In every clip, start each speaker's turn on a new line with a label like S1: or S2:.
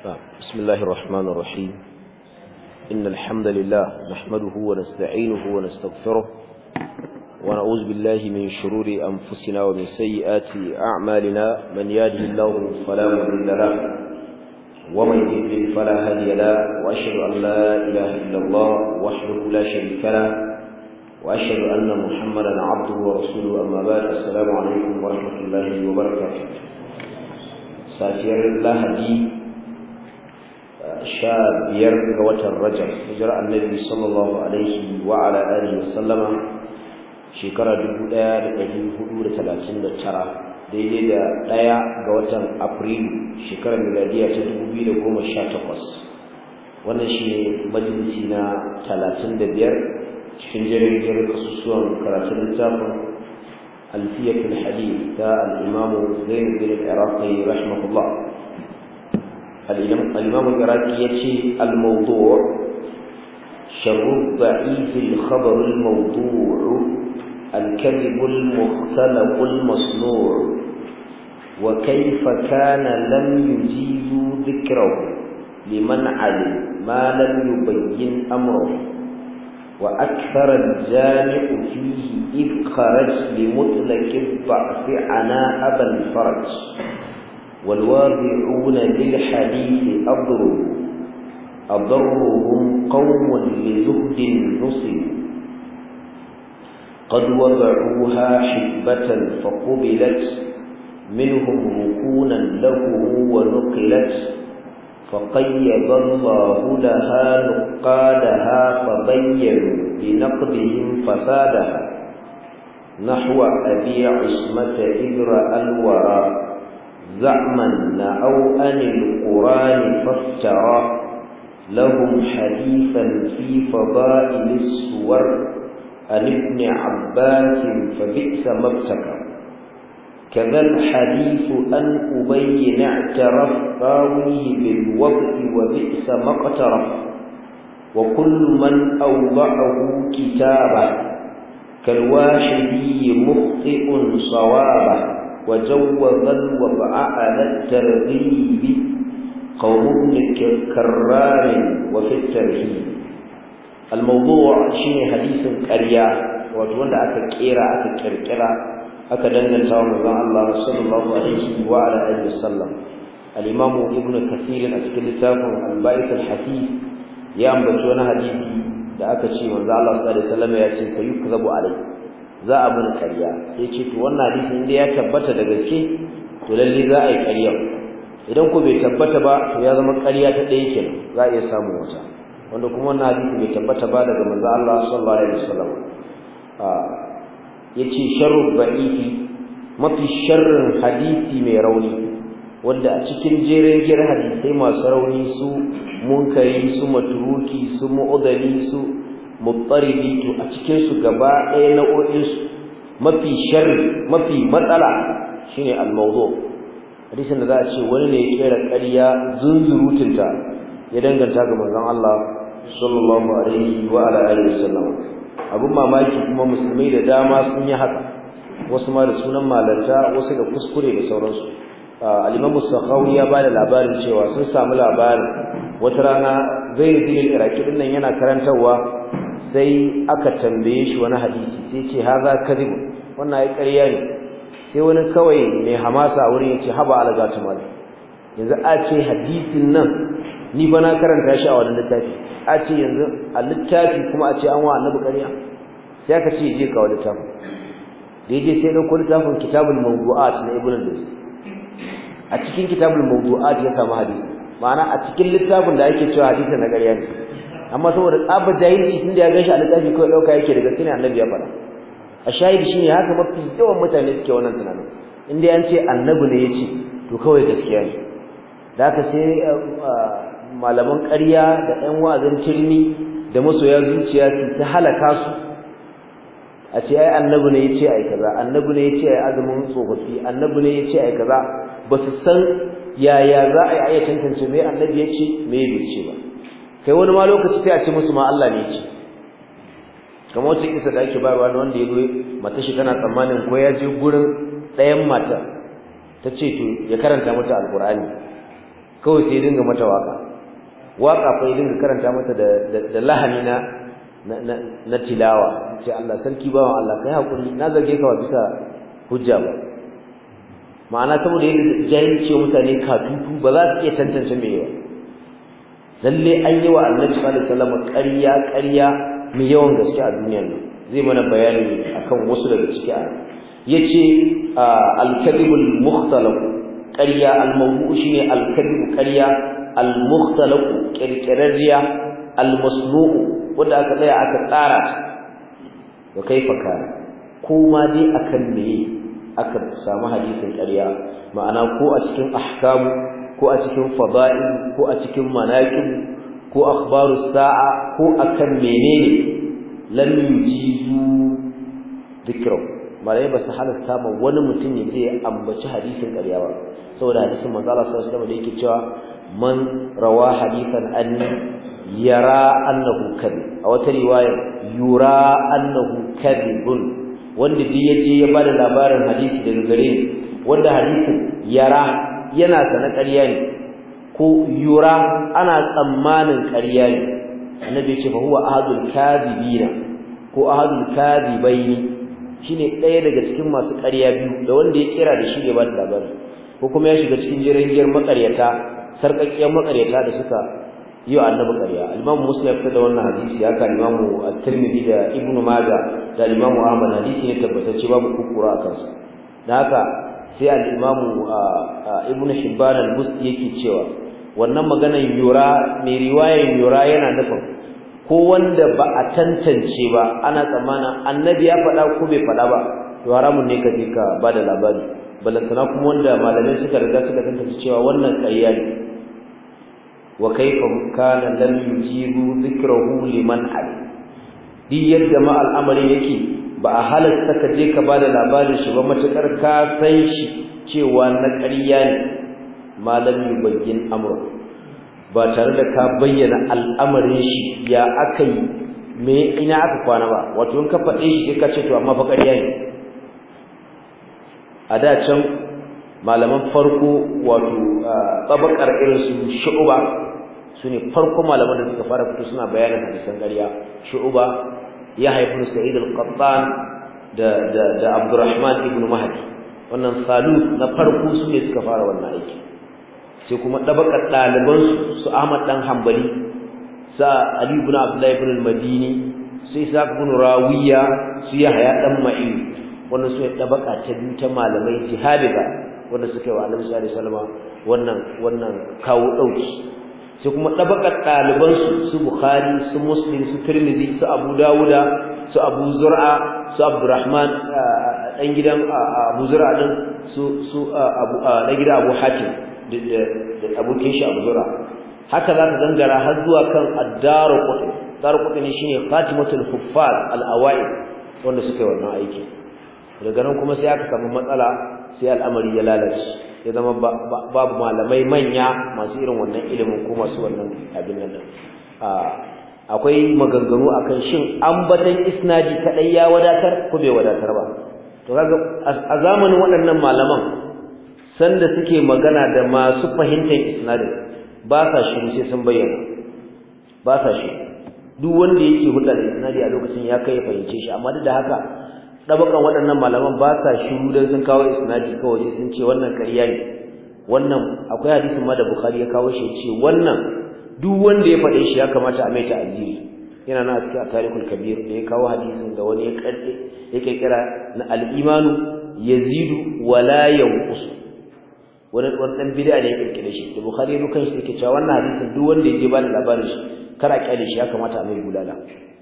S1: بسم الله الرحمن الرحيم إن الحمد لله نحمده ونستعينه ونستغفره ونعوذ بالله من شرور أنفسنا ومن سيئات أعمالنا من يهده الله فلا مضل له ومن يضلل فلا هادي له وأشهد أن لا إله إلا الله وحده لا شريك له وأشهد أن محمدا عبده ورسوله أما بعد السلام عليكم ورحمة الله وبركاته سافر الله دي biyar ga watan Rajab hijira annabi sallallahu alaihi wa ala alihi wasallama shekara 1439 daidai da 1 ga watan Afrilu shekarar miladiya ta 2018 wannan shine majalisi na 35 cikin jerin kasusuwan karatun littafin Alfiyatul Hadith ta al-Imam Zain bin al-Iraqi rahimahullah. الإمام العراقي يأتي الموضوع شر الضعيف الخبر الموضوع الكذب المختلق المصنوع وكيف كان لم يجيز ذكره لمن علم ما لم يبين أمره وأكثر الجامع فيه إذ خرج لمطلق الضعف عناء أبا الفرج والواضعون للحديث أضرهم قوم لزهد نصب قد وضعوها حبة فقبلت منهم ركونا له ونقلت فقيض الله لها نقادها فبينوا بنقدهم فسادها نحو أبي عصمة إذ رأى الورى زعما أو أن القرآن فافترى لهم حديثا في فضائل السور عن ابن عباس فبئس ما ابتكر كذا الحديث أن أبين اعترف راويه بالوضع وبئس ما اقترف وكل من أوضعه كتابه كالواحدي مخطئ صوابه وجوز الوضع على الترغيب قوم ابن كرار وفي الترهيب. الموضوع شيء حديث قرية وتوند أكيرا أكيركرا أكدنا تاوم الله صلى الله عليه وعلى آله وسلم. الإمام ابن كثير أسكلتاه البائث الحديث يأمبتون حديثي da aka ce manzo Allah sallallahu alaihi wasallam ya ce sayukzabu alai za a bin ƙarya sai ce to wannan hadisi inda ya tabbata da gaske to lalle za a yi ƙarya idan ko bai tabbata ba to ya zama ƙarya ta ɗaya kenan za a iya samun wata wanda kuma wannan hadisi bai tabbata ba daga manzo Allah sallallahu alaihi wasallam yace sharru ba'ifi mafi sharrin hadisi mai rauni wanda a cikin jerin hadisai masu rauni su munkari su matruki su mu'dali su muttaribi to a cikin su gaba ɗaya nau'o'in su mafi sharri mafi matsala shine al-mawdu hadisin da za a ce wani ne ya kera ƙarya zunzurutunta ya danganta ga manzon Allah sallallahu alaihi wa ala alihi wasallam abun mamaki kuma musulmai da dama sun yi haka wasu ma da sunan malanta wasu da kuskure da sauransu al-Imam Sakhawi ya bada labarin cewa sun samu labarin wata rana Zaid bin al-Iraqi din nan yana karantawa sai aka tambaye shi wani hadisi sai ce haza kadhib wannan ai ƙarya ne sai wani kawai mai hamasa wurin yace haba algatu mal yanzu a ce hadisin nan ni ba na karanta shi a wannan littafi a ce yanzu a littafi kuma a ce an wa annabi ƙarya sai aka ce je ka wa littafin da yaje sai dauko littafin kitabul mawdu'at na ibnu al-Jawzi a cikin kitabul mawdu'at ya samu hadisi ma'ana a cikin littafin da ake cewa hadisin na ƙarya ne amma saboda tsaba jahili tunda ya gashi a littafi kawai dauka yake daga sunan annabi ya fara a shahidi shine haka mafi yawan mutane suke wannan tunanin inda an ce annabi ne yace to kawai gaskiya ne da haka sai malaman ƙarya da ɗan wa'azin tirni da masoya zuciya su ta halaka su a ce ai annabi ne yace ai kaza annabi ne yace ai azumin tsofaffi annabi ne yace ai kaza ba su san yaya za a yi tantance me annabi yace me bai ce ba kai wani ma lokaci sai a ce musu ma Allah ne ce kamar wata kisa da ake bayarwa na wanda ya zo mata shi tana tsammanin ko ya je gurin ɗayan mata ta ce to ya karanta mata alkur'ani kawai sai dinga mata waka fa ya dinga karanta mata da lahani na tilawa sai Allah sarki bawan Allah kai hakuri na zage ka bisa hujja ba ma'ana saboda yadda jahilci mutane katutu ba za su iya tantance me yawa lalle an yi wa Annabi sallallahu alaihi wasallam ƙarya mai yawan gaske a duniyar nan zai mana bayani akan wasu daga ciki yace al-kadhibul mukhtalaq ƙarya al-mawdu' shine al-kadhib ƙarya al-mukhtalaq kirkirarriya al-masnu' wanda aka tsaya aka tsara wa kaifa kana kuma dai akan me aka samu hadisin ƙarya ma'ana ko a cikin ahkamu ko a cikin fada'il ko a cikin manaqib ko akhbarus sa'a ko akan menene lam yujizu dhikru malai ba su halasta ma wani mutum ya je ambaci hadisin ƙarya ba saboda hadisin manzo Allah sallallahu alaihi wasallam da yake cewa man rawa hadithan anni yara annahu kadhib a wata riwaya yura annahu kadhibun wanda bi yaje ya bada labarin hadisi daga gare ni wanda hadisin yara yana sana ƙarya ne ko yura ana tsammanin ƙarya ne annabi ce fa huwa ahadul kadhibina ko ahadul kadhibaini shine ɗaya daga cikin masu ƙarya biyu da wanda ya kira da shi ne ba da labari ko kuma ya shiga cikin jirangiyar makaryata sarkakkiyar makaryata da suka yi wa annabi ƙarya al-Imam Muslim ya fitar da wannan hadisi haka Imam At-Tirmidhi da Ibn Majah da Imam Ahmad hadisi ne tabbatacce babu kukura a kansa dan haka sai al-Imam Ibn Hibban al-Busti yake cewa wannan maganar yura mai riwayar yura yana nufin ko wanda ba a tantance ba ana tsammanin annabi ya faɗa ko bai faɗa ba to haramun ne ka je ka bada labari balantana kuma wanda malamai suka riga suka tantance cewa wannan ƙarya ne wa kaifa kana lam yujibu dhikrahu liman ali di yadda ma al'amari yake ba a halatta ka je ka bada labarin shi ba matakar ka san shi cewa na ƙarya ne malam yubayyin amru ba tare da ka bayyana al'amarin shi ya akai me ina aka kwana ba wato in ka faɗe shi sai ka ce to amma fa ƙarya ne a da can malaman farko wato babakar irin su Shu'ba sune farko malaman da suka fara fito suna bayanin hadisan ƙarya Shu'ba ya haifu Sa'id al-Qattan da Abdurrahman ibn Mahdi wannan salu na farko sune suka fara wannan aiki sai kuma dabakar daliban su Ahmad dan Hanbali sa Ali ibn Abdullah ibn al-Madini sai Sa'd ibn Rawiya su Yahya dan Ma'in wannan su dabaka ta biyu ta malamai jihadiga wanda suka yi wa Annabi sallallahu alaihi wasallam wannan kawo dauki sai kuma dabakar daliban su Bukhari su Muslim su Tirmidhi su Abu Dawuda su Abu Zur'a su Abdurrahman dan gidan Abu Zur'a din su Abu dan gidan Abu Hatim da abokin shi Abu Zur'a haka za ka gangara har zuwa kan ad-Darqutni shine Fatimatul Huffaz al-Awaid wanda suka yi wannan aiki daga nan kuma sai aka samu matsala sai al'amari ya lalace ya zama babu malamai manya masu irin wannan ilimin ko masu wannan abin nan akwai maganganu akan shin ambatan isnadi kadai ya wadatar ko bai wadatar ba to kaga a zamanin waɗannan malaman sanda suke magana da masu fahimtar isnadin ba sa shiru sai sun bayyana ba sa shi duk wanda yake hulɗa da isnadi a lokacin ya kai fahimce shi amma duk da haka dabakan waɗannan malaman ba sa shiru dan sun kawo isnadi kawai sun ce wannan ƙarya ne wannan akwai hadisin ma da Bukhari ya kawo shi ce wannan duk wanda ya faɗe shi ya kamata a mai ta'aziri yana na cikin tarihul kabir da ya kawo hadisin da wani ya kirkira na al-imanu yazidu wala yanqus wani dan bid'a ne ya kirkire shi da Bukhari ya kan shi yake cewa wannan hadisin duk wanda ya je ba da labarin shi kara kyale shi ya kamata a mai bulala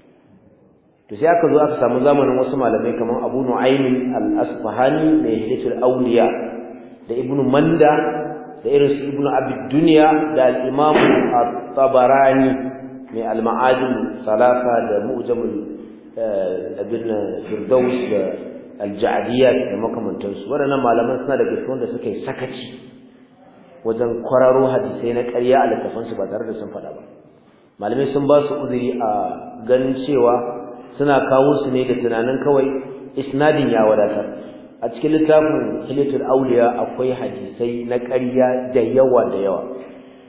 S1: to sai aka zo aka samu zamanin wasu malamai kamar Abu Nu'aym al-Asfahani mai Hidayatul Awliya da Ibn Manda da irin su Ibn Abi Dunya da al-Imam At-Tabarani mai al-Ma'ajim Salafa da Mu'jamul Ibn Firdaus da al-Ja'diyat da makamantansu waɗannan malaman suna da gaskiya wanda suka yi sakaci wajen kwararo hadisai na ƙarya a littafansu ba tare da sun faɗa ba malamai sun ba su uzuri a ganin cewa suna kawo su ne da tunanin kawai isnadin ya wadatar a cikin littafin Hilatul Awliya akwai hadisai na ƙarya da yawa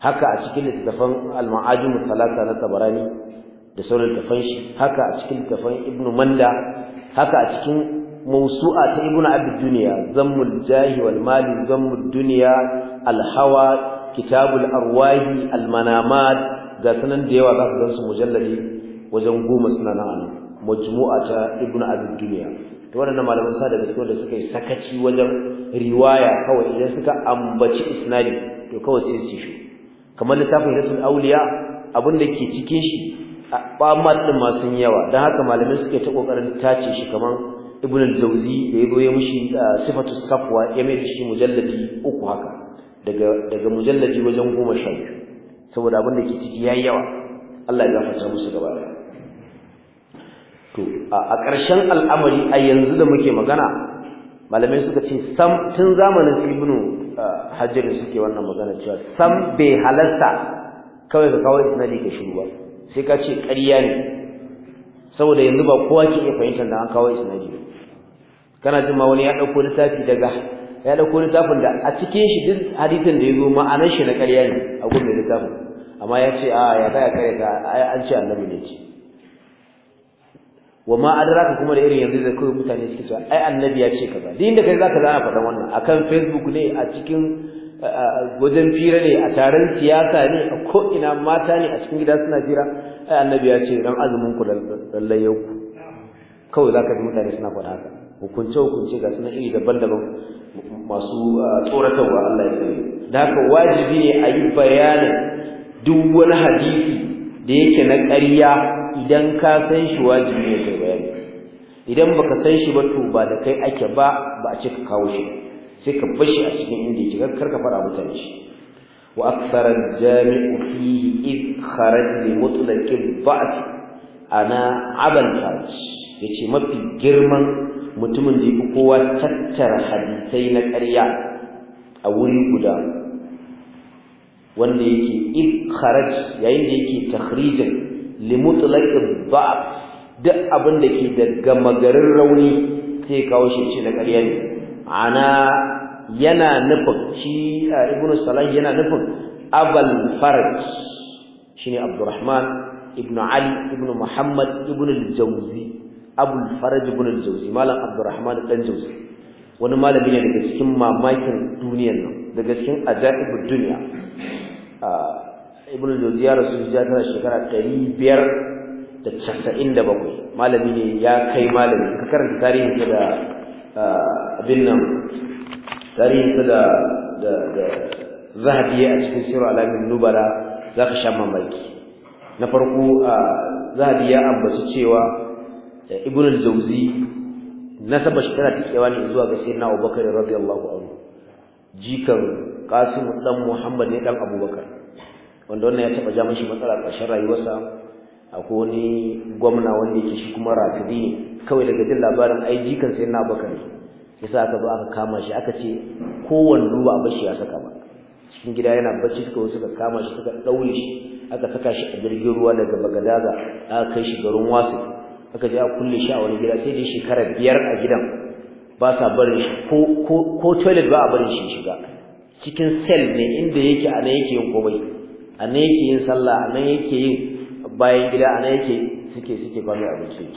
S1: haka a cikin littafin al-ma'ajim al-thalatha na Tabarani da sauran littafan shi, haka a cikin littafin Ibn Manda, haka a cikin mawsu'a ta Ibn Abi Dunya, Zammul Jahi wal Mali, Zammul Dunya, Al-Hawa, Kitabul Arwahi, Al-Manamat, ga sanan da yawa za ku gansu mujallali wajen 10 suna nan majmu'a ta Ibn Abi Dunya. To wannan malaman sa da gaskiya da suka yi sakaci wajen riwaya, kawai idan suka ambaci isnadi to kawai sai su shi kamar littafin Rasul Awliya abin da ke cikin shi ɓamat ɗin masu yawa, don haka malamai suke ta ƙoƙarin tace shi kamar Ibn al-Jawzi da ya zo ya mushi sifatu safwa ya mai da shi mujalladi 3 haka daga mujalladi wajen 12 saboda abin da ke ciki yayi yawa. Allah ya gafarta musu gaba ɗaya. To a ƙarshen al'amari a yanzu da muke magana malamai suka ce sam tun zamanin Ibn Hajar suke wannan magana cewa sam bai halasta kawai ka kawo isnadi ka shiru ba, sai ka ce ƙarya ne, saboda yanzu ba kowa ke iya fahimtar da an kawo isnadi. Kana jin ma wani ya dauko littafin da a cikin shi duk hadisin da yazo ma'anar shi na ƙarya ne a gurin littafin, amma ya ce ya kai kare ka an ce annabi ne ce. wa ma adraka kuma da irin yanzu da kai mutane suke cewa ai annabi ya ce kaza, din da kai zaka zana faɗan wannan akan Facebook ne, a cikin wajen fira ne, a taron siyasa ne, a ko ina mata ne a cikin gida suna fira, ai annabi ya ce dan azumin ku lallai yau kawai zaka ji mutane suna faɗa haka. Hukunce ga sunan iri daban-daban masu tsoratarwa, Allah ya sani. Da haka wajibi ne a yi bayanin duk wani hadisi da yake na ƙarya, idan ka san shi wajibi ne kai bayani, idan baka san shi ba to ba da kai ake ba a ce ka kawo shi, sai ka bar shi a cikin inda yake, kar ka fara mutane shi. wa akthara al-jami'u fihi id kharaj li mutlaq al-ba'th ana abal farj, yace mafi girman mutumin da yake kowa tattara hadisai na ƙarya a wuri guda, wanda yake id kharaj yayin da yake takhrijin li mutlaq al-ba'th, duk abin da ke da gamagarin rauni sai kawo shi ce na ƙarya ne. Ana yana nufin shi Ibn Salah yana nufin Abul Faraj shine Abdurrahman ibn Ali ibn Muhammad ibn al-Jawzi, Abul Faraj ibn al-Jawzi, malam Abdurrahman dan Jawzi, wani malami ne daga cikin mamakin duniyar nan, daga cikin ajaibud dunya. Ibn al-Jawzi ya rasu hijira shekara 597, malami ne ya kai malami. Ka karanta tarihin sa da abin nan, tarihin sa da Zahabi a cikin Sirru Alamin Nubala zaka sha mamaki. Na farko Zahabi ya ambaci cewa Ibn al-Jawzi nasaba shi tana tikewa ne zuwa ga Sayyidina Abubakar radiyallahu anhu, jikan Qasim dan Muhammad ne dan Abubakar, wanda wannan ya taba ja mishi matsala ƙarshen rayuwarsa. Akwai wani gwamna wanda yake shi kuma rafidi ne, kawai daga jin labarin ai jikan Sayyidina Abubakar ne, yasa aka zo aka kama shi, aka ce kowanne ruwa a bashi ya saka ba, cikin gida yana bacci suka kama shi, suka daure shi, aka saka shi a jirgin ruwa daga Bagadaza aka kai shi garin Wasu, aka je a kulle shi a wani gida, sai dai shekara 5 a gidan ba sa barin shi ko toilet ba a barin shi shiga, cikin cell ne inda yake anan yake yin komai, anan yake yin sallah, anan yake yin bayan gida, anan yake suke ba mai abinci.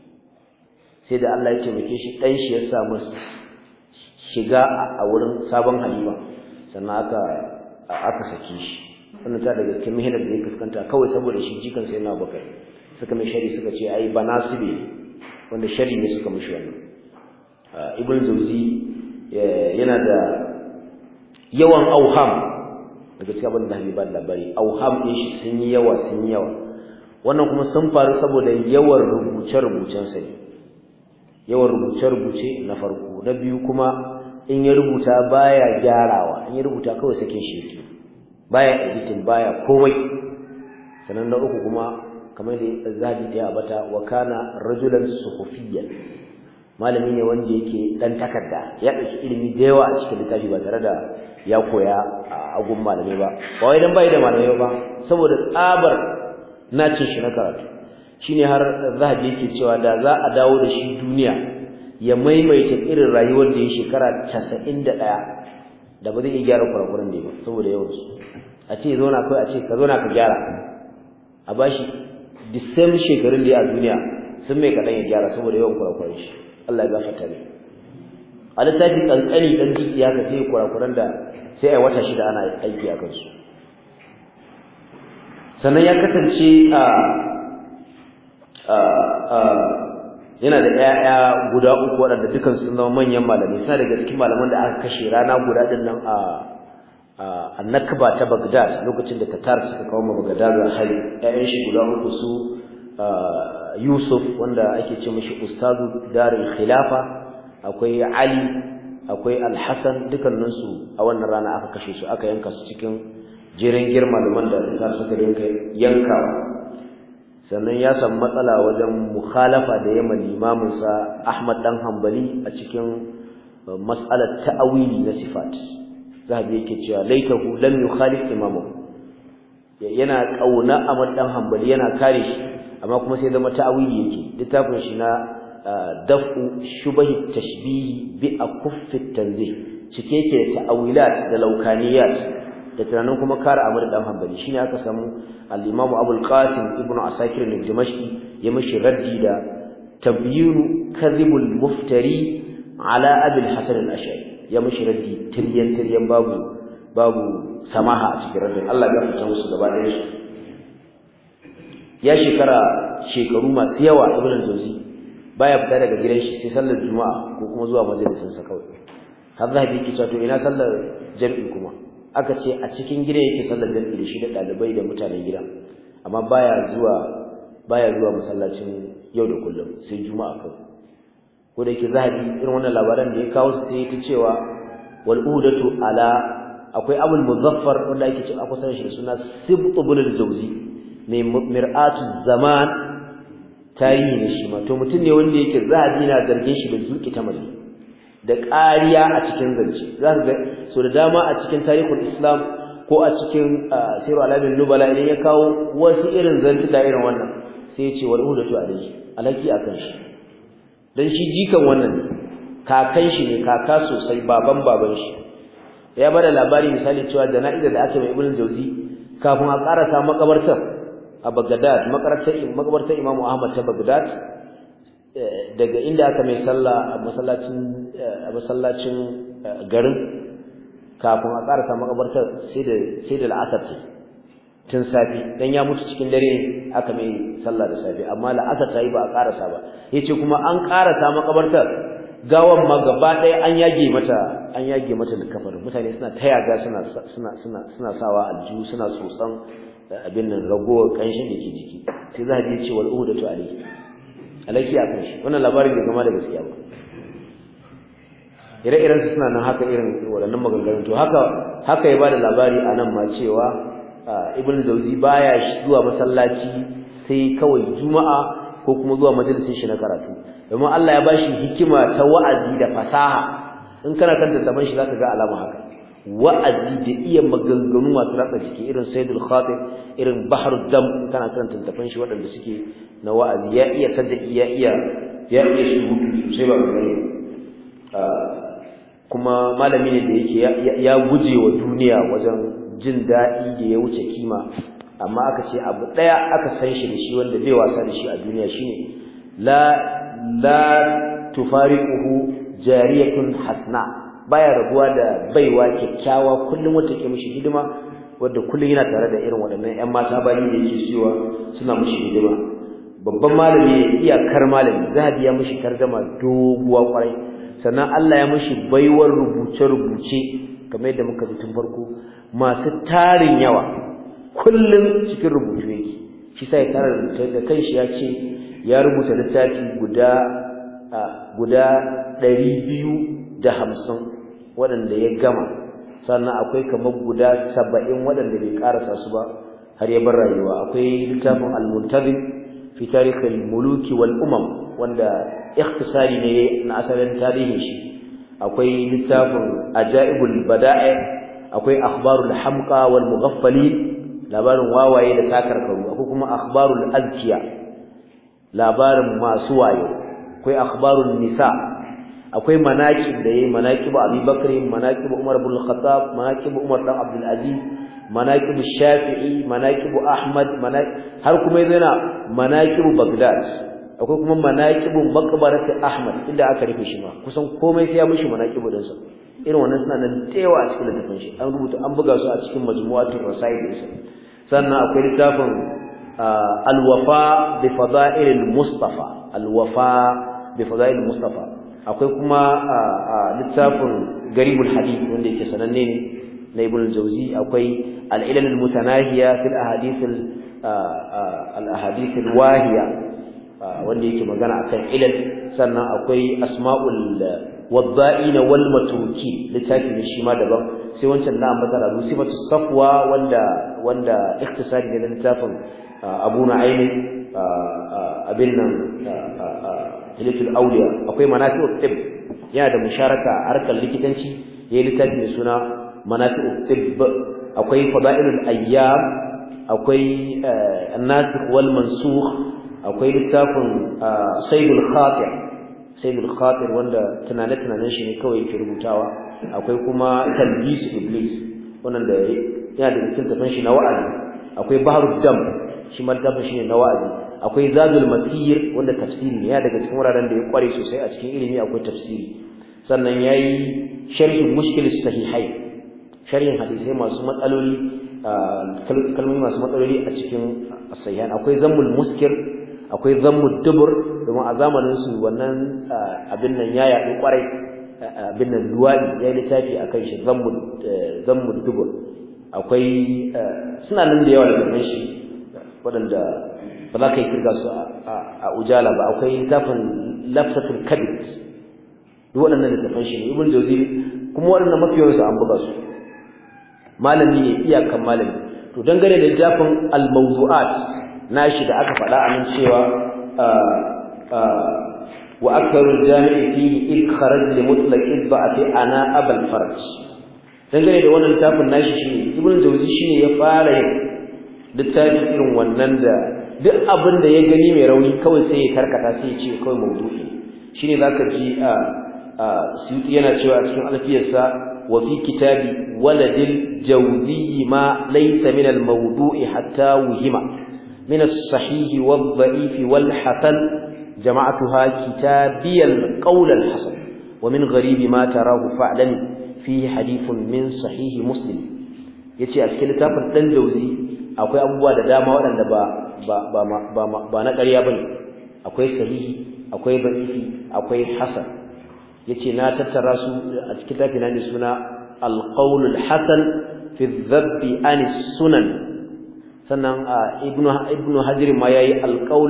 S1: Sai da Allah ya taimake shi dan shi ya samu shiga a wurin sabon halima, sannan aka saki shi. Wannan ta daga cikin mihinar da ya fuskanta kawai saboda shi jikan sai na Bakar, suka mai shari suka ce ai banasibi, wanda shari ne suka mishi wannan. Ibn Jawzi yana da yawan auham, daga cikin abin da ba labari, auham din shi sun yi yawa. Wannan kuma sun faru saboda yawan rubuce-rubucensa ne, yawan rubuce-rubuce na farko. Na biyu kuma in ya rubuta baya gyarawa, in ya rubuta kawai sake shi, baya editing, baya komai. Sannan na uku kuma kamar da Zahabi da ya bata, wa kana rajulan suhufiyyan, malami ne wanda yake dan takarda, ya dauki ilimi da yawa a cikin littafi ba tare da ya koya a gun malamai ba wai dan bai da malamai ba, saboda tsabar nacin shi na karatu. Shine har Zahabi yake cewa da za a dawo da shi duniya ya maimaita irin rayuwar da ya shekara 91, da ba zai iya gyara kurakuran da ba saboda yawan su. a ce zo na kai a ce ka zo na ka gyara a bashi the same shekarun da ya a duniya sun mai kadan ya gyara saboda yawan kurakuran shi Allah ya gafarta ne a littafi kankani dan jiki ya ka sai kurakuran da sai ai wata shida ana aiki akan su sannan ya kasance yana da ƴaƴa guda uku waɗanda dukan sun zama manyan malamai suna daga cikin malaman da aka kashe rana guda din nan a Nakba ta Baghdad lokacin da Tatar suka kawo ma Baghdad hari ƴaƴan shi guda uku su Yusuf wanda ake ce mishi ustazu darul khilafa akwai Ali akwai Al-Hasan dukkanin su a wannan rana aka kashe su aka yanka su cikin jerin girman da Tatar suka yankawa sannan ya samu matsala wajen mukhalafa da yayin limamin sa Ahmad dan Hanbali a cikin mas'alar ta'awili na sifat zahabi yake cewa laitahu lam yukhalif imamu yana kauna Ahmad dan Hanbali yana kare shi amma kuma sai zama ta'awili yake littafin shi na daf'u shubahi tashbih bi akuffit tanzih cike yake ta'awilat da laukaniyat da tunanin kuma kare Ahmad dan Hanbali shine aka samu al-Imam Abu al-Qasim Ibn Asakir al-Dimashqi ya mishi raddi da tabyin kadhibul muftari ala Abi al-Hasan al-Ash'ari ya mishi raddi tiryan babu samaha a cikin raddin Allah ya fita musu gaba da shi ya shekaru masu yawa Ibn al-Jawzi baya fita daga gidan shi sai sallar Juma'a ko kuma zuwa majalisin sa kawai har zahabi yake cewa to ina sallar jami'i kuma aka ce a cikin gida yake sallar jami'i da shi da dalibai da mutanen gida amma baya zuwa masallacin yau da kullum sai Juma'a kawai ko da yake zahabi irin wannan labaran da ya kawo su sai ta cewa wal udatu ala akwai Abul Muzaffar wanda yake cewa akwai sanin shi suna Sibt ibn al-Jawzi mai mir'atu zaman tarihi ne shi ma to mutum ne wanda yake zahabi na zargin shi da zuki tamali da ƙariya a cikin zance za ka ga so da dama a cikin tarihul Islam ko a cikin siru alamin nubala idan ya kawo wasu irin zanci da irin wannan sai ya ce wal udatu alayhi alaki akan shi dan shi jikan wannan kakan shi ne kaka sosai baban shi ya bada labari misali cewa jana'izar da aka mai Ibn Jawzi kafin a karasa makabartar a Baghdad makabartar Imam Ahmad ta Baghdad daga inda aka mai sallah a masallacin garin kafin a karasa makabartar sai da al'asar tun safi dan ya mutu cikin dare aka mai sallah da safi amma al'asar ta yi ba a karasa ba yace kuma an karasa makabartar gawan ma gaba ɗaya an yage mata likafarin mutane suna tayaga suna sawa aljihu suna tsotsan abin nan ragowar kanshin da ke jiki sai za a je cewa al'udatu alayhi alaki akan shi wannan labarin bai gama da gaskiya ba ire-iren su suna nan haka irin waɗannan maganganun to haka ya bada labari anan ma cewa Ibn Jawzi baya zuwa masallaci sai kawai Juma'a ko kuma zuwa majalisin shi na karatu domin Allah ya bashi hikima ta wa'azi da fasaha in kana kan tattaban shi zaka ga alama haka wa'azi da iya maganganu masu ratsa jiki irin Sayyidul Khatib irin Bahrud Dam kana kan tattaban shi waɗanda suke na wa'azi ya iya saddaki ya iya shurutu sosai ba gare kuma malami ne da yake ya guje wa duniya wajen jin daɗi da ya wuce kima amma aka ce abu ɗaya aka san shi da shi wanda bai wasa da shi a duniya shine la tufariquhu jariyatun hasna baya rabuwa da baiwa kyakkyawa kullum wata ke mishi hidima wanda kullum yana tare da irin waɗannan ƴan mata bayi da yake siyowa suna mishi hidima babban malami ne iyakar malami zahabi ya mishi tarjuma doguwa kwarai sannan Allah ya mishi baiwar rubuce kamar yadda muka ji tun farko masu tarin yawa kullum cikin rubutu yake shi sai ya rubuta da kanshi ya ce ya rubuta littafi guda 250 waɗanda ya gama sannan akwai kamar guda 70 waɗanda bai karasa su ba har ya bar rayuwa akwai littafin al-Muntazim fi tarikh al-muluki wal umam wanda ikhtisari ne na asalin tarihin shi akwai littafin ajaibul bada'i akwai akhbarul hamqa wal mughaffalin labarin wawaye da takarkaru akwai kuma akhbarul azkiya labarin masu wayo akwai akhbarun nisa akwai manaqib da yayi manaqib Abi Bakr manaqib Umar ibn Khattab manaqib Umar dan Abdul Aziz manaqib Shafi'i, manaqib Ahmad, har kuma yana manaqib Baghdad, akwai kuma manaqib maqbarat Ahmad inda aka rufe shi ma kusan komai sai ya mishi manaqibu din sa. Irin wannan suna nan tewa a cikin littafin shi, an rubuta an buga su a cikin majmu'atul rasail din sa. Sannan akwai littafin al-wafa bi fada'il al-mustafa, al-wafa bi fada'il al-mustafa. Akwai kuma littafin garibul hadith wanda yake sananne ne na Ibn al-Jawzi. Akwai al-ilal al-mutanahiya fil ahadith al-ahadith al-wahiya wanda yake magana akan ilal. Sannan akwai asma'ul wadda'ina wal matruki, littafi ne shi ma daban. Sai wancan na ambata da sifatu safwa wanda ikhtisari ne na littafin Abu Nu'aym abin nan Hilatul Awliya. Akwai Manafi'ut Tibb, yana da musharaka a harkar likitanci, yayin littafi mai suna Manafi'ut Tibb. Akwai Fada'ilul Ayyam, akwai An-Nasikh wal Mansukh, akwai littafin Sayyidul Khatir wanda tunanen shi ne kawai yake rubutawa. Akwai kuma Talbis Iblis wannan da yana da cikin tafin shi na wa'azi. Akwai Bahrud Dam, shi ma tafin shi ne na wa'azi. Akwai Zadul Masir wanda tafsiri ne, ya daga cikin wuraren da ya kware sosai a cikin ilimi akwai tafsiri. Sannan yayi sharhin Mushkil as-Sahihain, sharhin hadisi masu matsaloli, kalmomi masu matsaloli a cikin as-Sahihain. Akwai Zammul Muskir, akwai Zammud Dubur, domin a zamanin su wannan abin nan ya yaɗu kwarai, abin nan luwadi ya littafi akan shi, Zammud Dubur. Akwai suna nan da yawa da shi waɗanda ba za ka yi kirga su a ujala ba. Akwai littafin Lafzatul Kabid, duk waɗannan littafan shi ne Ibn Jawzi, kuma waɗannan mafiyansu an buga su. Malami ne iyakan malami. To dangane da littafin al-mawdu'at nashi da aka faɗa a nan cewa wa aktharu al-jami'i fihi ikhraj li mutlaq al-ba'th ana abul farj. Dangane da wannan littafin nashi shine Ibn Jawzi shine ya fara yin littafin irin wannan da duk abin da ya gani mai rauni kawai sai ya karkata sai ya ce kawai mawdu'i. Shine zaka ji Suyuti yana cewa a cikin alfiyarsa wa fi kitabi waladil jawzi ma laysa min al-mawdu'i hatta wuhima min as-sahih wad-da'if wal-hasan jama'atuha kitabiyal qawl al-hasan wa min gharib ma tarahu fa'lan fi hadithun min sahih Muslim. Yace a cikin littafin dan Jawzi akwai abubuwa da dama waɗanda ba na ƙarya bane. Akwai sahihi, akwai da'ifi, akwai hasan. Yace na tattara su a cikin littafin nan suna al-qawl al-hasan fi adh-dhabb an sunan. Sannan ibnu hajar ma yayi al-qawl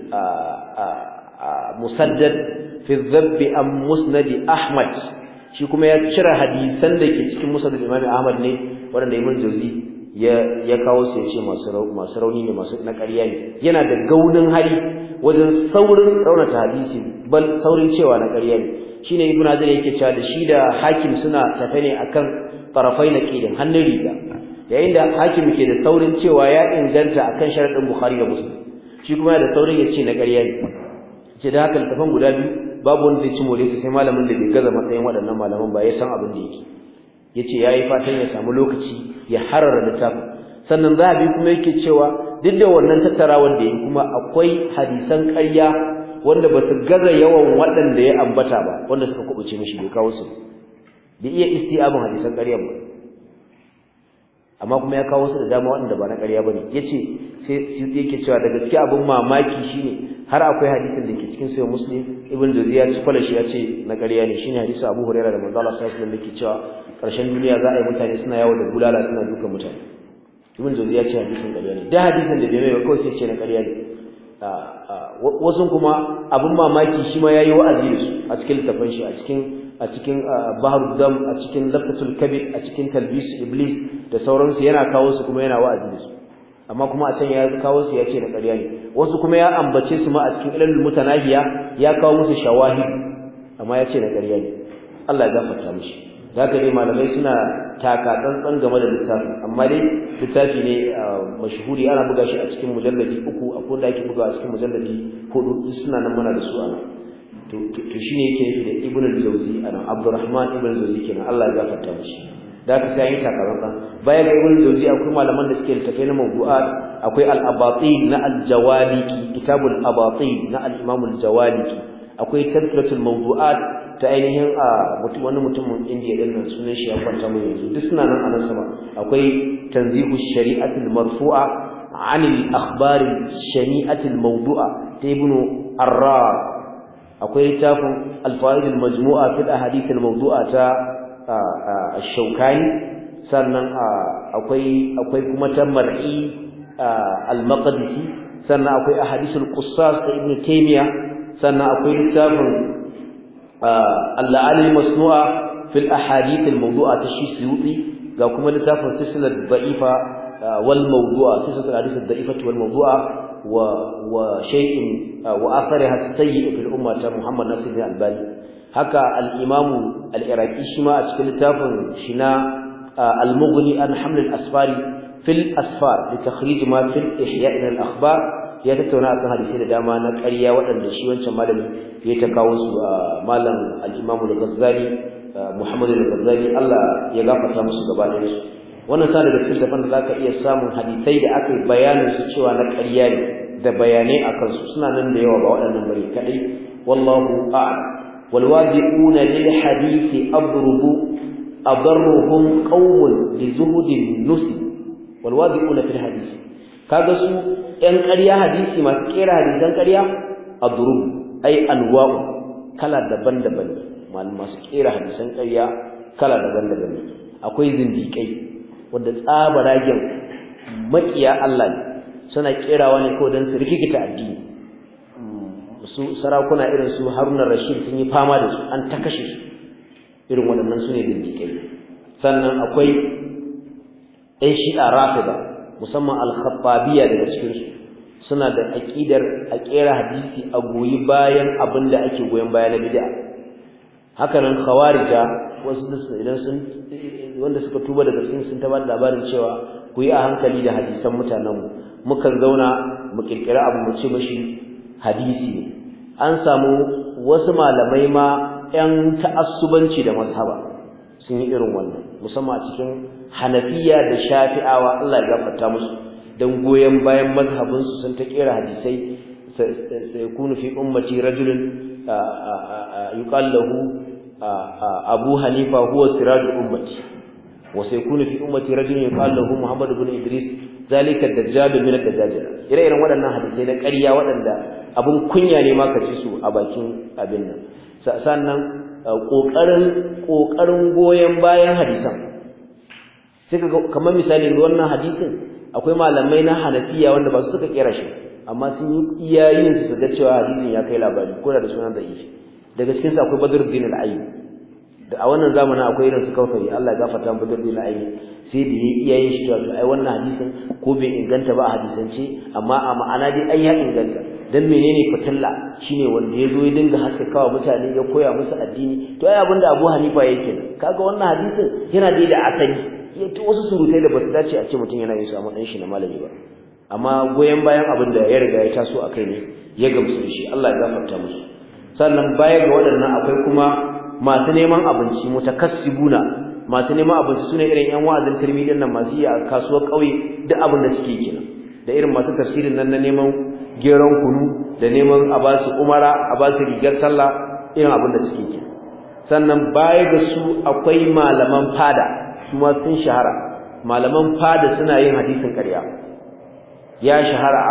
S1: musaddad fi adh-dhabb an musnad Ahmad. Shi kuma ya cire hadisan da ke cikin musnad Imam Ahmad ne wanda Ibn Jawzi ya kawo su yace masu rauni ne, masu na ƙarya ne. Yana da gaunin hali wajen saurin raunata hadisi, bal saurin cewa na ƙarya ne. Shine Ibn Hajar yake cewa da shi da Hakim suna tafe ne akan tarafai na qidin hannun riga, yayin da Hakim ke da saurin cewa ya inganta akan sharadin Bukhari da Muslim, shi kuma da saurin yace na ƙarya ne. Ce da haka littafan guda biyu babu wanda zai ci more su sai malamin da bai gaza matsayin waɗannan malaman ba, ya san abin da yake. Yace yayi fatan ya samu lokaci ya harara littafin. Sannan Zahabi kuma yake cewa duk da wannan tattarawar da yake kuma akwai hadisan ƙarya wanda ba su gaza yawan waɗanda ya ambata ba, wanda suka kubuce mishi bai kawo su. Bai iya isti'abin hadisan ƙarya ba, amma kuma ya kawo su da dama waɗanda ba na ƙarya bane. Yace sai yake cewa da gaskiya abin mamaki shine har akwai hadisin da ke cikin sahih Muslim, Ibn Jawzi ya ci kwalashi ya ce na ƙarya ne. Shine hadisi Abu Hurairah da manzo Allah sallallahu alaihi wasallam yake cewa ƙarshen duniya za a yi mutane suna yawo da bulala suna duka mutane. Ibn Jawzi ya ce hadisin ƙarya ne. Da hadisin da bai mai ba kawai sai ce na ƙarya ne. Wasu kuma abin mamaki shi ma yayi wa'azi da su a cikin littafin shi, a cikin Bahrud Dam, a cikin Lafzatul Kabid, a cikin Talbis Iblis da sauransu yana kawo su kuma yana wa'azi da su. Amma kuma a can ya kawo su ya ce na ƙarya ne. Wasu kuma ya ambace su ma a cikin Ilalul Mutanahiya ya kawo musu shawahid, amma ya ce na ƙarya ne. Allah ya gafarta mishi. Zaka dai malamai suna taka tsantsan game da littafin, amma dai littafi ne mashhuri, ana buga shi a cikin mujalladi 3, akwai da ake buga a cikin mujalladi 4, suna nan muna da su ana. To shine yake nufi da Ibn al-Jawzi ana, Abdurrahman Ibn al-Jawzi kenan, Allah ya gafarta mishi. da aka sai yi takaranka bayan ga ibn jawzi akwai malaman da suke littafai na mawdu'at akwai al-abatin na al-jawaliki kitabul abatin na al-imam al-jawaliki akwai tadhkiratul mawdu'at ta ainihin wani mutumin indiya din nan sunan shi ya kwanta mai yanzu duk suna nan a nan sama akwai tanzihu shari'atul marfu'a anil akhbar shani'atul mawdu'a ta ibn arrar akwai littafin al-fawaid al-majmu'a fi al-ahadith al-mawdu'a ta ash-shawkani sannan akwai kuma ta mar'i al-maqdisi sannan akwai ahadithul qussas ta ibn taymiya sannan akwai littafin al-la'ali masnu'a fil ahadith al-mawdu'a ta Suyuti ga kuma littafin silsilat da'ifa wal mawdu'a silsilat hadith ad-da'ifah wal mawdu'a wa shay'in wa athariha as-sayyi' fil umma ta Muhammad Nasir al-Albani haka al-imam al-iraqi shi ma a cikin littafin shina al-mughni an haml al-asfari fil asfar li takhrij ma fil ihya' al-akhbar ya tattauna akan hadisi da dama na ƙarya waɗanda shi wancan malami ya ta kawo su malam al-imam al-ghazali Muhammad al-ghazali Allah ya gafarta musu gaba ɗayan su wannan sa daga cikin dafan da zaka iya samun hadisai da aka yi bayanin su cewa na ƙarya ne da bayanai akan su suna nan da yawa ba waɗannan bari kadai wallahu a'lam wal wabi'una lil hadisi adarruhum qaumun li zuhudin nusi wal wabi'una fil hadisi kaga su ɗan ƙarya hadisi masu kera hadisan ƙarya adrub ai anwa'u kala daban-daban masu kera hadisan ƙarya kala daban-daban akwai zindiƙai wanda tsabaragen makiya Allah ne suna kerawa ne ko dan su rikikita addini su sarakuna irin su Haruna Rashid sun yi fama da su an ta kashe su irin waɗannan su ne zindiƙai sannan akwai ɗan shi'a rafida musamman al-khattabiyya daga cikin su suna da aqidar a kera hadisi a goyi bayan abinda ake goyen baya na bid'a haka nan khawarija wasu idan sun wanda suka tuba daga cikin sun tabbata labarin cewa ku yi a hankali da hadisan mutanen mu mukan zauna mu kirkira abu mu ce mashi hadisi an samu wasu malamai ma ƴan ta'assubanci da mazhaba sun yi irin wannan musamman a cikin Hanafiya da Shafi'awa Allah ya gafarta musu dan goyen bayan mazhabin su sun ta kera hadisai sai kunu fi ummati rajulun yuqal lahu Abu Hanifa huwa sirajul ummati wa sayakunu fi ummati rajulun yuqal lahu Muhammad ibn Idris zalika ad-dajjal min ad-dajjal ire-iren waɗannan hadisai na ƙarya waɗanda abun kunya ne ma ka ci su a bakin abin nan sannan kokarin goyen bayan hadisan sai kaga kamar misali wannan hadisin akwai malamai na Hanafiya wanda ba su suka kera shi amma sun yi iyayen su ga cewa hadisin ya kai labari ko da sunan da yi daga cikin su akwai Badruddin al-Ayyi da a wannan zamanin akwai irin su Kawthari Allah ya gafarta Badruddin al-Ayyi sai da yi iyayen shi to ai wannan hadisin ko bai inganta ba a hadisance amma a ma'ana dai ai ya inganta dan menene fitilla shine wanda yazo ya dinga haskakawa mutane ya koya musu addini to ai abinda Abu Hanifa yake kaga wannan hadisin yana da asali to wasu surutai da basu dace a ce mutum yana yin su a matsayin shi na malami ba amma goyen bayan abin da ya riga ya taso akai ne ya gamsu da shi Allah ya gafarta musu sannan baya ga waɗannan akwai kuma masu neman abinci mutakassibuna masu neman abinci sune irin ƴan wa'azin turmi din nan masu yi a kasuwar ƙauye duk abin da suke kenan da irin masu tafsirin nan na neman geron kunu da neman a ba su umara a ba su rigar sallah irin abin da suke kenan sannan baya ga su akwai malaman fada kuma sun shahara malaman fada suna yin hadisin ƙarya ya shahara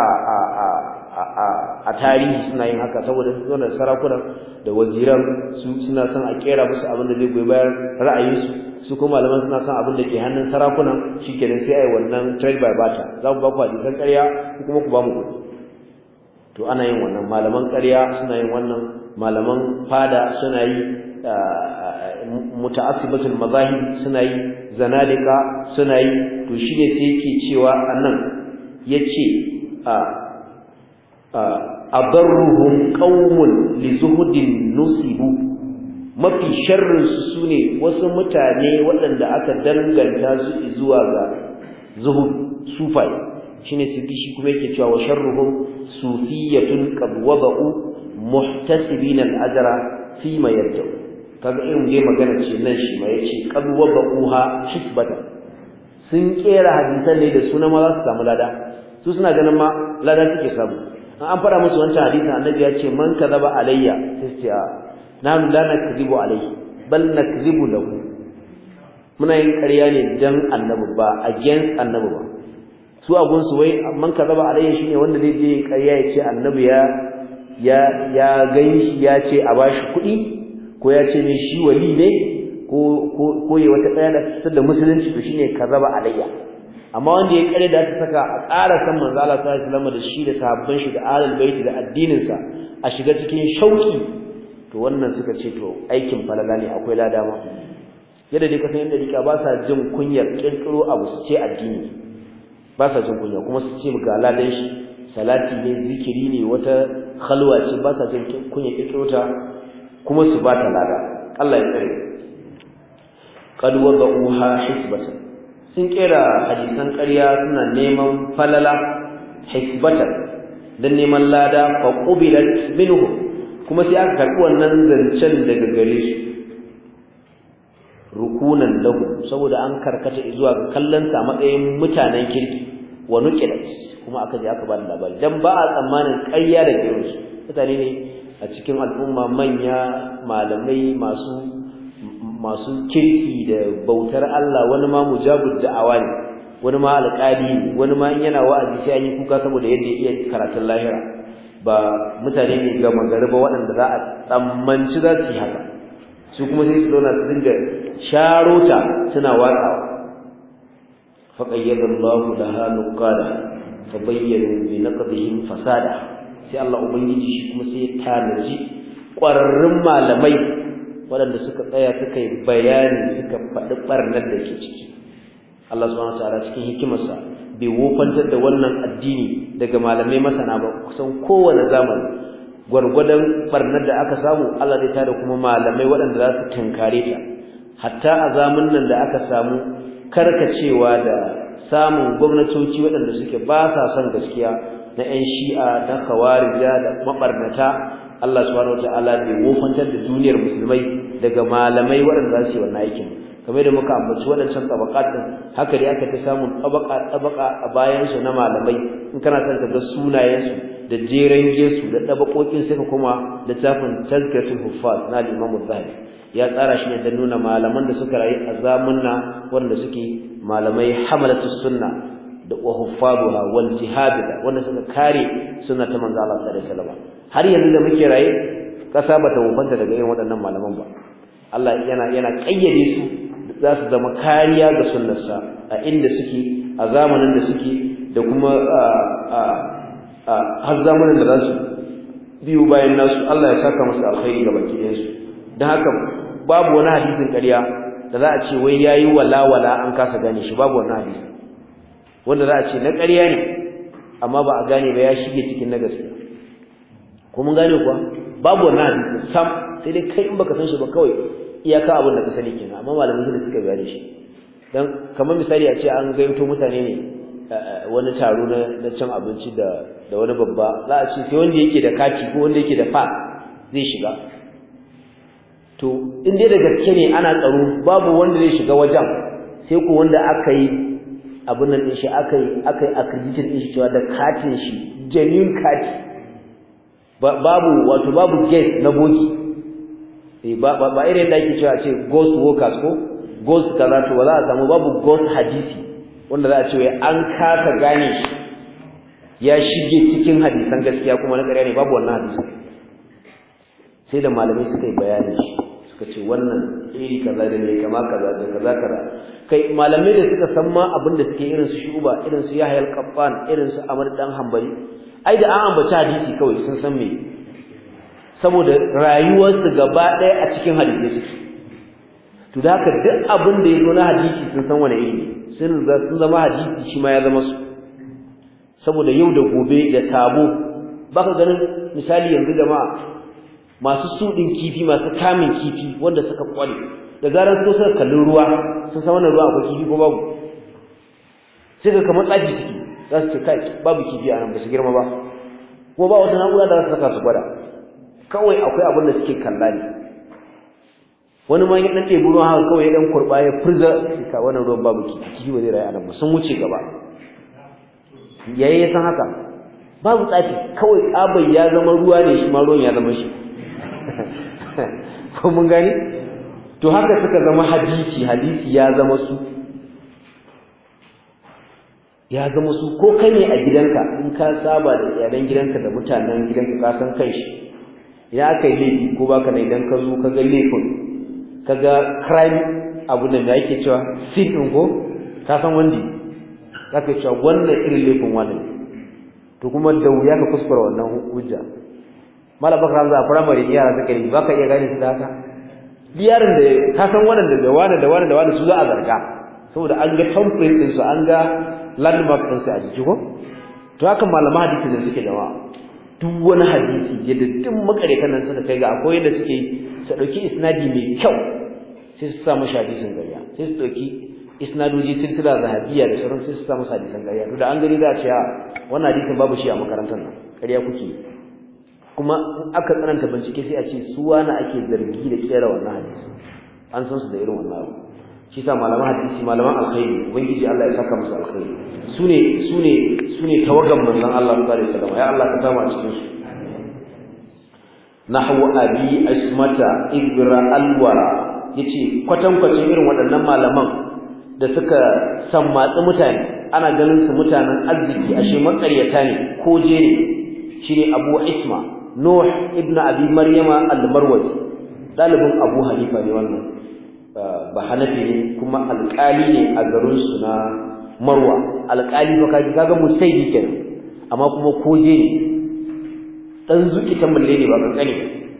S1: a tarihi suna yin haka saboda su da sarakunan da waziran su suna son a kera musu abin da zai goyi bayan ra'ayinsu su kuma malaman suna son abin da ke hannun sarakunan shikenan sai ai wannan trade by barter za ku ba ku hadisan ƙarya ku kuma ku ba mu kuɗi to ana yin wannan malaman ƙarya suna yin wannan malaman fada suna yi muta'assibatul mazahib suna yi zanalika suna yi to shine sai yake cewa annan yace adarruhum qaumun li zuhudin nusibu mafi sharrin su sune wasu mutane waɗanda aka danganta su zuwa ga zuhud sufai shine shi kuma yake cewa wa sharruhum sufiyatun qad wada'u muhtasibina al-ajra fi ma yad'u kaga irin dai magana ce nan shi ma yace qad wabaquha hisbata sun kera hadisan ne da suna ma za su samu lada su suna ganin ma lada suke samu an fara musu wancan hadisin annabi ya ce man kadaba alayya sai ce nahnu la nakzibu alayhi bal nakzibu lahu muna yin ƙarya ne dan annabi ba against annabi ba su abun su wai man kadaba alayya shine wanda zai je ƙarya ya ce annabi ya gani ya ce a bashi kuɗi ko ya ce ne shi wali ne ko ya wata tsaya da fitar da musulunci to shine kazaba alayya amma wanda ya kare da ta saka a tsara san manzo Allah sallallahu alaihi wasallam da shi da sahabban shi da ahlul bait da addinin sa a shiga cikin shauki to wannan suka ce to aikin falala ne akwai lada ma yadda dai kasan yadda dika ba sa jin kunyar kirkiro abu su ce addini ba sa jin kunya kuma su ce ga ladan shi salati ne zikiri ne wata khalwa ce ba sa jin kunya kirkiro ta kuma su ba ta lada Allah ya tsare qad wada'uha hisbatan sun kera hadisan ƙarya suna neman falala hisbatan dan neman lada fa qubilat minhu kuma sai aka karbi wannan zancen daga gare su rukunan lahu saboda an karkata zuwa ga kallon sa matsayin mutanen kirki wa nuqilat kuma aka je aka ba da labari dan ba a tsammanin ƙarya da gare su mutane ne a cikin al'umma manya malamai masu kirki da bautar Allah wani ma mujabud da'awa ne wani ma alƙali ne wani ma yana wa'azi sai an yi kuka saboda yadda iya karatun lahira ba mutane ne ga magariba waɗanda za a tsammanci za su yi haka su kuma sai su zauna su dinga sharota suna watsawa faqayyada Allahu laha nuqada fabayyanu bi naqdihim fasada sai Allah ubangiji shi kuma sai ya tanaji ƙwararrun malamai waɗanda suka tsaya suka yi bayani suka faɗi ɓarnar da ke ciki Allah subhanahu wataala cikin hikimarsa bai wofantar da wannan addini daga malamai masana ba kusan kowane zamani gwargwadon ɓarnar da aka samu Allah zai tada kuma malamai waɗanda za su tunkare ta hatta a zamanin nan da aka samu karkacewa da samun gwamnatoci waɗanda suke ba sa son gaskiya na 'yan shi'a na kawarija da maɓarnata Allah subhanahu wataala bai wofantar da duniyar musulmai daga malamai waɗanda za su yi wannan aikin kamar da muka ambaci waɗancan tabaqat din haka dai aka ta samun tabaka a bayan su na malamai in kana son ka ga sunayen su da jerange su da tabakokin sai ka kuma littafin tazkiratul huffaz na Imam Az-Zahabi ya tsara shi ne don nuna malaman da suka rayu a zamunna wanda suke malamai hamalatus sunna da huffaduha wal jihadida wanda suka kare sunna ta manzo Allah sallallahu alaihi wasallam har yanzu da muke raye kasa bata wufanta daga irin waɗannan malaman ba Allah yana kayyade su za su zama kariya ga sunnarsa a inda suke a zamanin da suke da kuma har zamanin da za su biyu bayan nasu Allah ya saka musu alkhairi ga baki ɗayan su dan haka babu wani hadisin ƙarya da za a ce wai yayi walawala an kasa gane shi babu wani hadisi wanda za a ce na ƙarya ne amma ba a gane ba ya shige cikin na gaskiya ko mun gane kuwa babu wannan hadisi sam sai dai kai in baka san shi ba kawai iyaka abin da ka sani kenan amma malamai sun suka bayani shi dan kamar misali a ce an gayyato mutane ne wani taro na cin abinci da wani babba za a ce sai wanda yake da kati ko wanda yake da pass zai shiga to in dai da gaske ne ana tsaro babu wanda zai shiga wajen sai ko wanda aka yi abin nan din shi aka yi accredited din shi cewa da katin shi genuine kati babu guest na bogi ba irin da yake cewa ce ghost workers ko ghost kaza to wala a samu babu ghost hadisi wanda za a ce wai an kasa gane shi ya shige cikin hadisan gaskiya kuma na ƙarya ne babu wannan hadisi sai da malamai suka yi bayani shi suka ce wannan iri kaza da ne kama kaza da kaza kai malamai da suka san ma abin da suke irin su Shu'ba irin su Yahya al-Qattan irin su Ahmad dan Hanbali ai da an ambaci hadisi kawai sun san me saboda rayuwarsu gaba ɗaya a cikin hadisi suke to da haka duk abin da yazo na hadisi sun san wani iri sun zama hadisi shi ma ya zama su saboda yau da gobe da tabo baka ganin misali yanzu jama'a masu sudin kifi masu kamin kifi wanda suka kware da zaran so suka kallon ruwa sun san wannan ruwa akwai kifi ko babu sai ga kamar tsaji suke za su ce kai babu kifi a nan ba su girma ba ko ba wata na'ura da za su saka su gwada kawai akwai abin da suke kalla ne wani ma ya dan ɗebi ruwan haka kawai ya dan kurba ya furza ka wannan ruwan babu ciki ba zai rayu a nan ba sun wuce gaba yayi ya san haka babu tsafi kawai tsabai ya zama ruwa ne shi ma ruwan ya zama shi ko mun gani to haka suka zama hadisi ya zama su ko kai ne a gidanka in ka saba da iyalan gidanka da mutanen gidanka ka san kai shi idan aka yi laifi ko baka ne idan ka zo ka ga laifin ka ga crime abu da yake cewa sin din ko ka san wanda zaka cewa wannan irin laifin wannan to kuma da wuya ka kuskura wannan hujja mala bakar za primary yara suka yi baka iya gane su haka yaran da ka san wannan da wani su za a zarga saboda an ga thumbprint din su an ga landmark din su a jiki ko to haka malama hadisi da suke jama'a duk wani hadisi yadda duk makaretan nan suka kai ga akwai yadda suke su dauki isnadi mai kyau sai su samu hadisin gariya sai su dauki isnadoji silsila zahabiyya da sauran sai su samu hadisin gariya to da an gani za a ce wannan hadisin babu shi a makarantar nan ƙarya kuke kuma aka tsananta bincike sai a ce su wani ake zargi da kera wannan hadisi an san su da irin wannan abu shi sa malaman hadisi malaman alkhairi ubangiji Allah ya saka musu alkhairi sune tawagan manzon Allah sallallahu alaihi wasallam ya Allah ka samu a cikin su nahwu abi asmata igra alwara yace kwatankwacin irin waɗannan malaman da suka sammatsi mutane ana ganin su mutanen arziki ashe makaryata ne ko je ne shine Abu Isma Nuh ibn Abi Maryama al-Marwazi dalibin Abu Hanifa ne wannan ba Hanafi ne kuma alƙali ne a garin su na Marwa alƙali fa kaga musaidi kenan amma kuma koje ne dan zuki tamballe ne ba kankane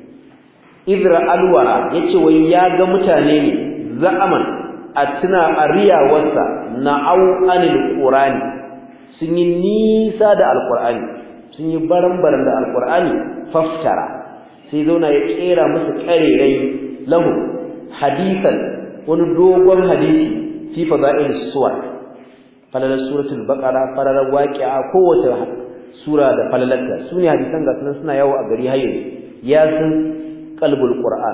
S1: Idra alwara yace wai ya ga mutane ne za'aman atuna ariyawarsa na'au anil qur'ani sun yi nisa da alqur'ani sun yi baran-baran da alqur'ani faftara sai zauna ya kera musu karerai lahu hadithan wani dogon hadisi fi fada'il suwar falalar suratul baqara falalar waqi'a kowace sura da falalarta sune hadisan ga sunan suna yawo a gari hayin yasin qalbul qur'an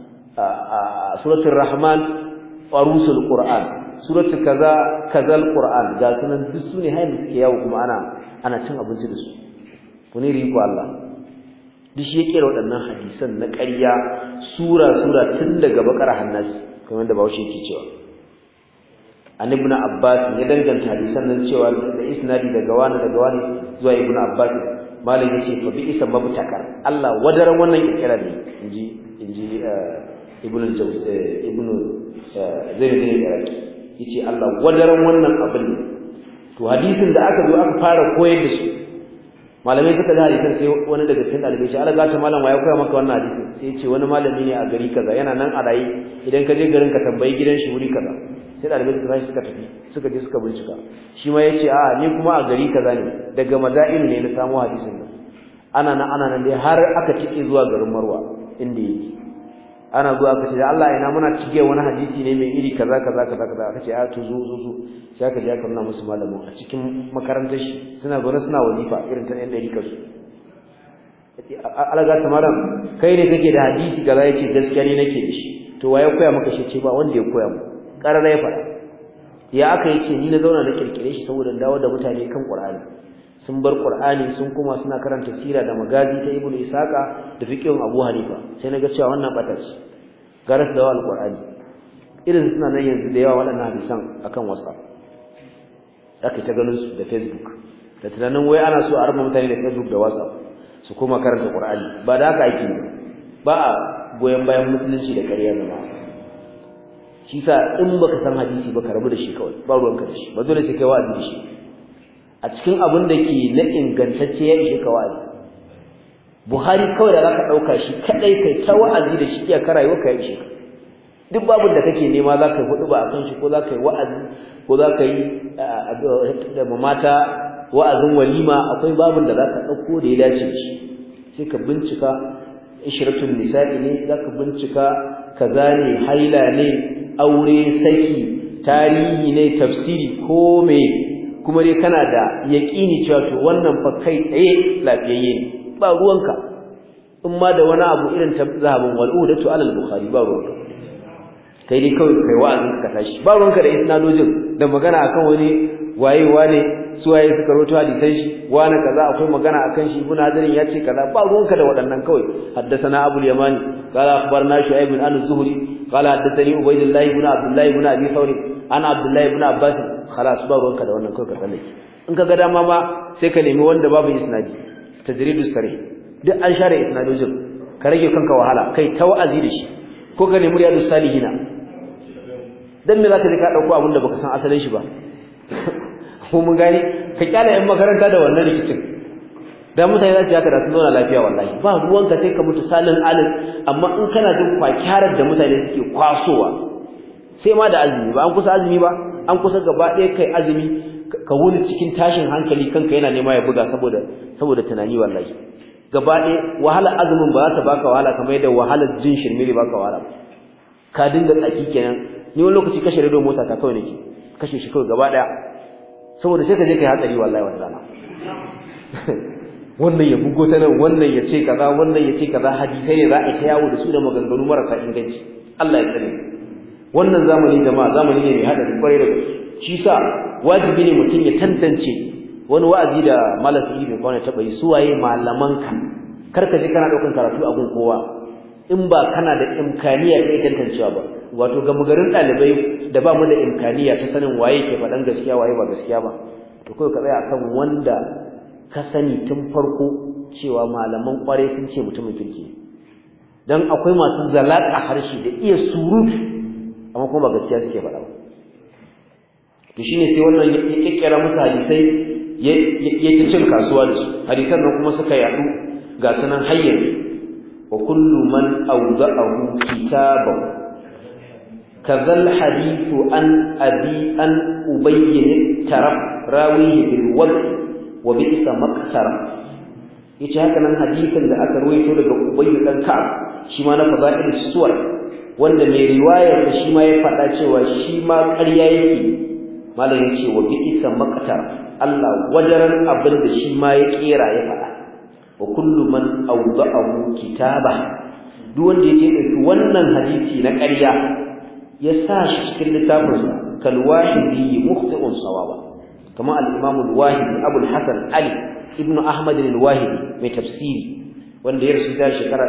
S1: suratul rahman warusul qur'an suratul kaza kazal qur'an ga sunan duk sune hayin suke yawo kuma ana cin abinci da su kuni riko Allah duk shi ya kera waɗannan hadisan na ƙarya sura tun daga bakara hannasi kamar da Bahaushe yake cewa an ibn Abbas ya danganta hadisan nan cewa da isnadi daga wani zuwa ibn Abbas malam yace fa bi isa mabtakar Allah wadaran wannan kirkira ne inji ibn al-Jawzi ibn Zayd al-Iraqi yace Allah wadaran wannan abin to hadisin da aka zo aka fara koyar da shi malamai suka da hadisin sai wani daga cikin dalibai shi Allah gata malam waye koya maka wannan hadisin sai ya ce wani malami ne a gari kaza yana nan a rayi idan ka je garin ka tambayi gidan shi wuri kaza sai dalibai suka tafi suka je suka bincika shi ma yace a ni kuma a gari kaza ne daga madain ne na samu hadisin nan ana nan dai har aka cike zuwa garin Marwa inda yake ana zuwa aka ce da Allah ina muna cike wani hadisi ne mai iri kaza aka ce a to zo sai aka je aka nuna musu malamin a cikin makarantar shi suna gona suna wazifa irin ta ɗan ɗari su alaga tamaran kai ne kake da hadisi kaza yace gaskiya ne nake da shi to waye koya maka shi ce ba wanda ya koya mu karara ya fada ya aka yace ni na zauna na kirkire shi saboda dawo da mutane kan Qur'ani sun bar Qur'ani sun kuma suna karanta sira da magazi ta Ibn Isaqa da fiqhun Abu Hanifa sai naga cewa wannan bata ce garas da Al-Qur'ani irin suna nan yanzu da yawa waɗannan hadisan akan WhatsApp aka ta ganin su da Facebook da tunanin wai ana so a rubuta mutane da Facebook da WhatsApp su kuma karanta Qur'ani ba da haka yake ba a goyen bayan musulunci da ƙarya zama shi sa in baka san hadisi ba ka rabu da shi kawai ba ruwanka da shi ba dole sai kai wa'azi da shi a cikin abin da ke na ingantacce ya ishe ka wa'azi Buhari kawai da zaka dauka shi kadai kai ta wa'azi da shi iya karayuwa ka ishe ka duk babun da kake nema zaka yi hudu ba akan shi ko zaka yi wa'azi ko zaka yi da mata wa'azin walima akwai babun da zaka dauko da ya dace shi sai ka bincika ishratul nisa'i ne zaka bincika kaza ne haila ne aure saki tarihi ne tafsiri ko me kuma dai kana da yaqini cewa to wannan fa kai tsaye lafiyayye ne ba ruwanka in ma da wani abu irin ta zahabin wal'udatu alal bukhari ba ruwanka kai dai kawai kai wa'azin ka tashi ba ruwanka da isnadojin da magana akan wani wayewa ne suwaye suka roto hadisan shi wani kaza akwai magana akan shi ibn hadarin ya ce kaza ba ruwanka da waɗannan kawai haddathana abul yamani qala akhbarna shu'aib bin az-zuhri qala haddathani ubaydullah ibn abdullah ibn abi thawr ana abdullah ibn abbas khalas ba ruwanka da wannan kawai ka tsallake in ka ga dama ma sai ka nemi wanda babu isnadi tajridus sarih duk an share isnadojin ka rage kanka wahala kai ta wa'azi da shi ko ka nemi riyadus salihina dan me zaka je ka dauko abin da baka san asalin shi ba ko mun gani ka kyale yan makaranta da wannan rikicin dan mutane za su yaka da sun zauna lafiya wallahi ba ruwanka sai ka mutu salin alin amma in kana jin kwakyarar da mutane suke kwasowa sai ma da azumi ba an kusa azumi ba an kusa gaba ɗaya kai azumi ka wuni cikin tashin hankali kanka yana nema ya buga saboda tunani wallahi gaba ɗaya wahalar azumin ba za ta baka wahala kamar yadda wahalar jin shirmiri baka wahala ka dinga tsaki kenan ni wani lokaci kashe radio mota ta kawai nake kashe shi kawai gaba ɗaya saboda sai ka je kai hatsari wallahi wata rana wannan ya bugo ta nan wannan ya ce kaza wannan ya ce kaza hadisai ne za a ta yawo da su da maganganu marasa inganci Allah ya tsare wannan zamani jama'a zamani ne mai hadari kwarai da gaske shi sa wajibi ne mutum ya tantance wani wa'azi da malam Sidi bin Kwana ta bai suwaye malamanka karka je kana daukan karatu a gun kowa in ba kana da imkaniya sai tantancewa ba wato ga mugarin dalibai da ba mu da imkaniya ta sanin waye ke faɗan gaskiya waye ba gaskiya ba to kai ka tsaya akan wanda ka sani tun farko cewa malaman kware sun ce mutumin kirki dan akwai masu zalaka harshe da iya surutu amma kuma ba gaskiya suke faɗa ba to shine sai wannan ya kikkira musu hadisai yake cin kasuwa da su hadisan nan kuma suka yadu ga sanan hayyan wa kullu man awda'ahu kitaban kazal hadithu an abi an ubayyin taraf rawihi bil wad wa bi'sa maqtara yace haka nan hadisin da aka ruwaito daga ubayy dan ka'ab shi ma na fadail suwar wanda mai riwayar da shi ma ya faɗa cewa shi ma ƙarya yake malam yace wa bi'sa maqtara Allah wajaran abin da shi ma ya kera ya faɗa wa kullu man awda'ahu kitaba duk wanda yake dauki wannan hadisi na ƙarya ya sa shi cikin littafinsa kal wahidi mukhti'un sawaba kama al-imam al-wahidi Abu al-Hasan Ali ibn Ahmad al-Wahidi mai tafsiri wanda ya rasu da shekara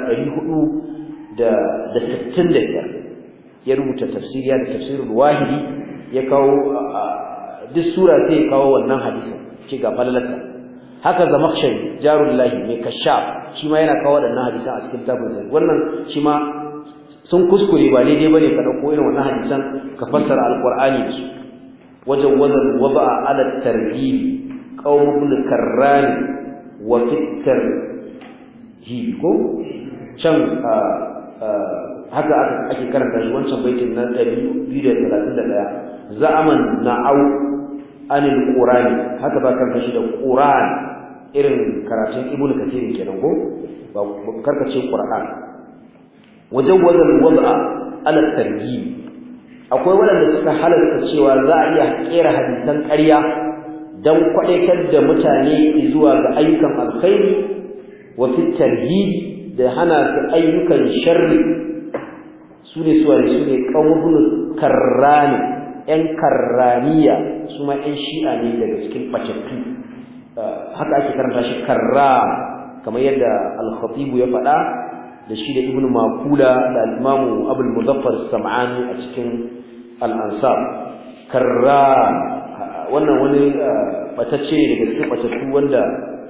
S1: 465 ya rubuta tafsiriya da tafsirul wahidi ya kawo duk sura sai ya kawo wannan hadisin ce ga falalata haka Zamakhshari Jarullahi mai Kashaf shi ma yana kawo wadannan hadisan a cikin tafsirin wannan shi ma sun kuskure ba daidai bane ka dauko irin wannan hadisan ka fassara alqur'ani da su wajen wazan waba'a ala tarhib qaum ibn karran wa fitar higo can haka ake karanta shi wancan baitin na 231 za'aman na'au anil qur'ani haka ba karanta shi da qur'an irin karatun ibnu kathir kenan ko ba karkace qur'an wajen wazan wada'a ala targhib akwai wanda suka halarta cewa za a iya kera hadisan ƙarya dan kwadaitar da mutane zuwa ga ayyukan alkhairi wa fi tarhib da hana su ayyukan sharri sune qawmun karrani yan karraniya suma yan shi'a ne daga cikin batattu haka ake karanta shi karram kamar yadda al-khatib ya faɗa da shi da ibnu makula da al-imamu abul muzaffar sam'ani a cikin al-ansab karram wannan wani batacce ne daga cikin batattu wanda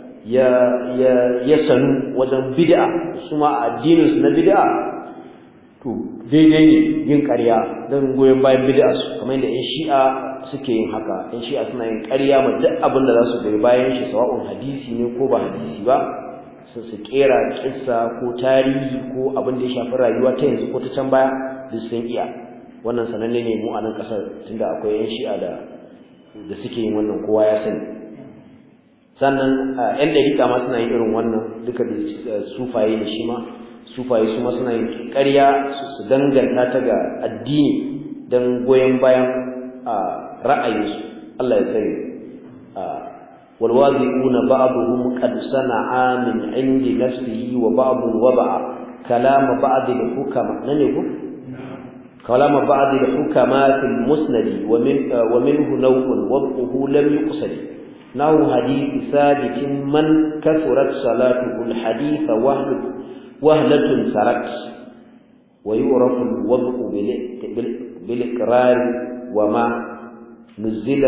S1: ya sanu wajen bid'a kuma addinin su na bid'a to daidai ne yin ƙarya don goyon bayan bid'a su kamar yadda ƴan shi'a suke yin haka ƴan shi'a suna yin ƙarya ma duk abin da za su goyi bayan shi sawa'un hadisi ne ko ba hadisi ba su kera kissa ko tarihi ko abin da ya shafi rayuwa ta yanzu ko ta can baya duk sun iya wannan sananne ne mu a nan ƙasar tunda akwai ƴan shi'a da suke yin wannan kowa ya sani sannan ƴan ɗariƙa ma suna yin irin wannan duka da sufaye da shi ma sufaye su ma suna yin ƙarya su danganta ta ga addini don goyon bayan ra'ayinsu Allah ya tsare والواضعون بعضهم قد صنع من عند نفسه وبعض وضع كلام بعض الحكماء ننكو كلام بعض الحكماء في المسند ومنه نوع وضعه لم يقصد نوع حديث ثابت من كثرت صلاته الحديث وهلة سرت ويعرف الوضع بالإقرار وما نزل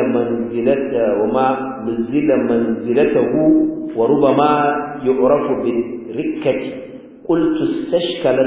S1: منزلته وربما يعرف بالركة قلت استشكلت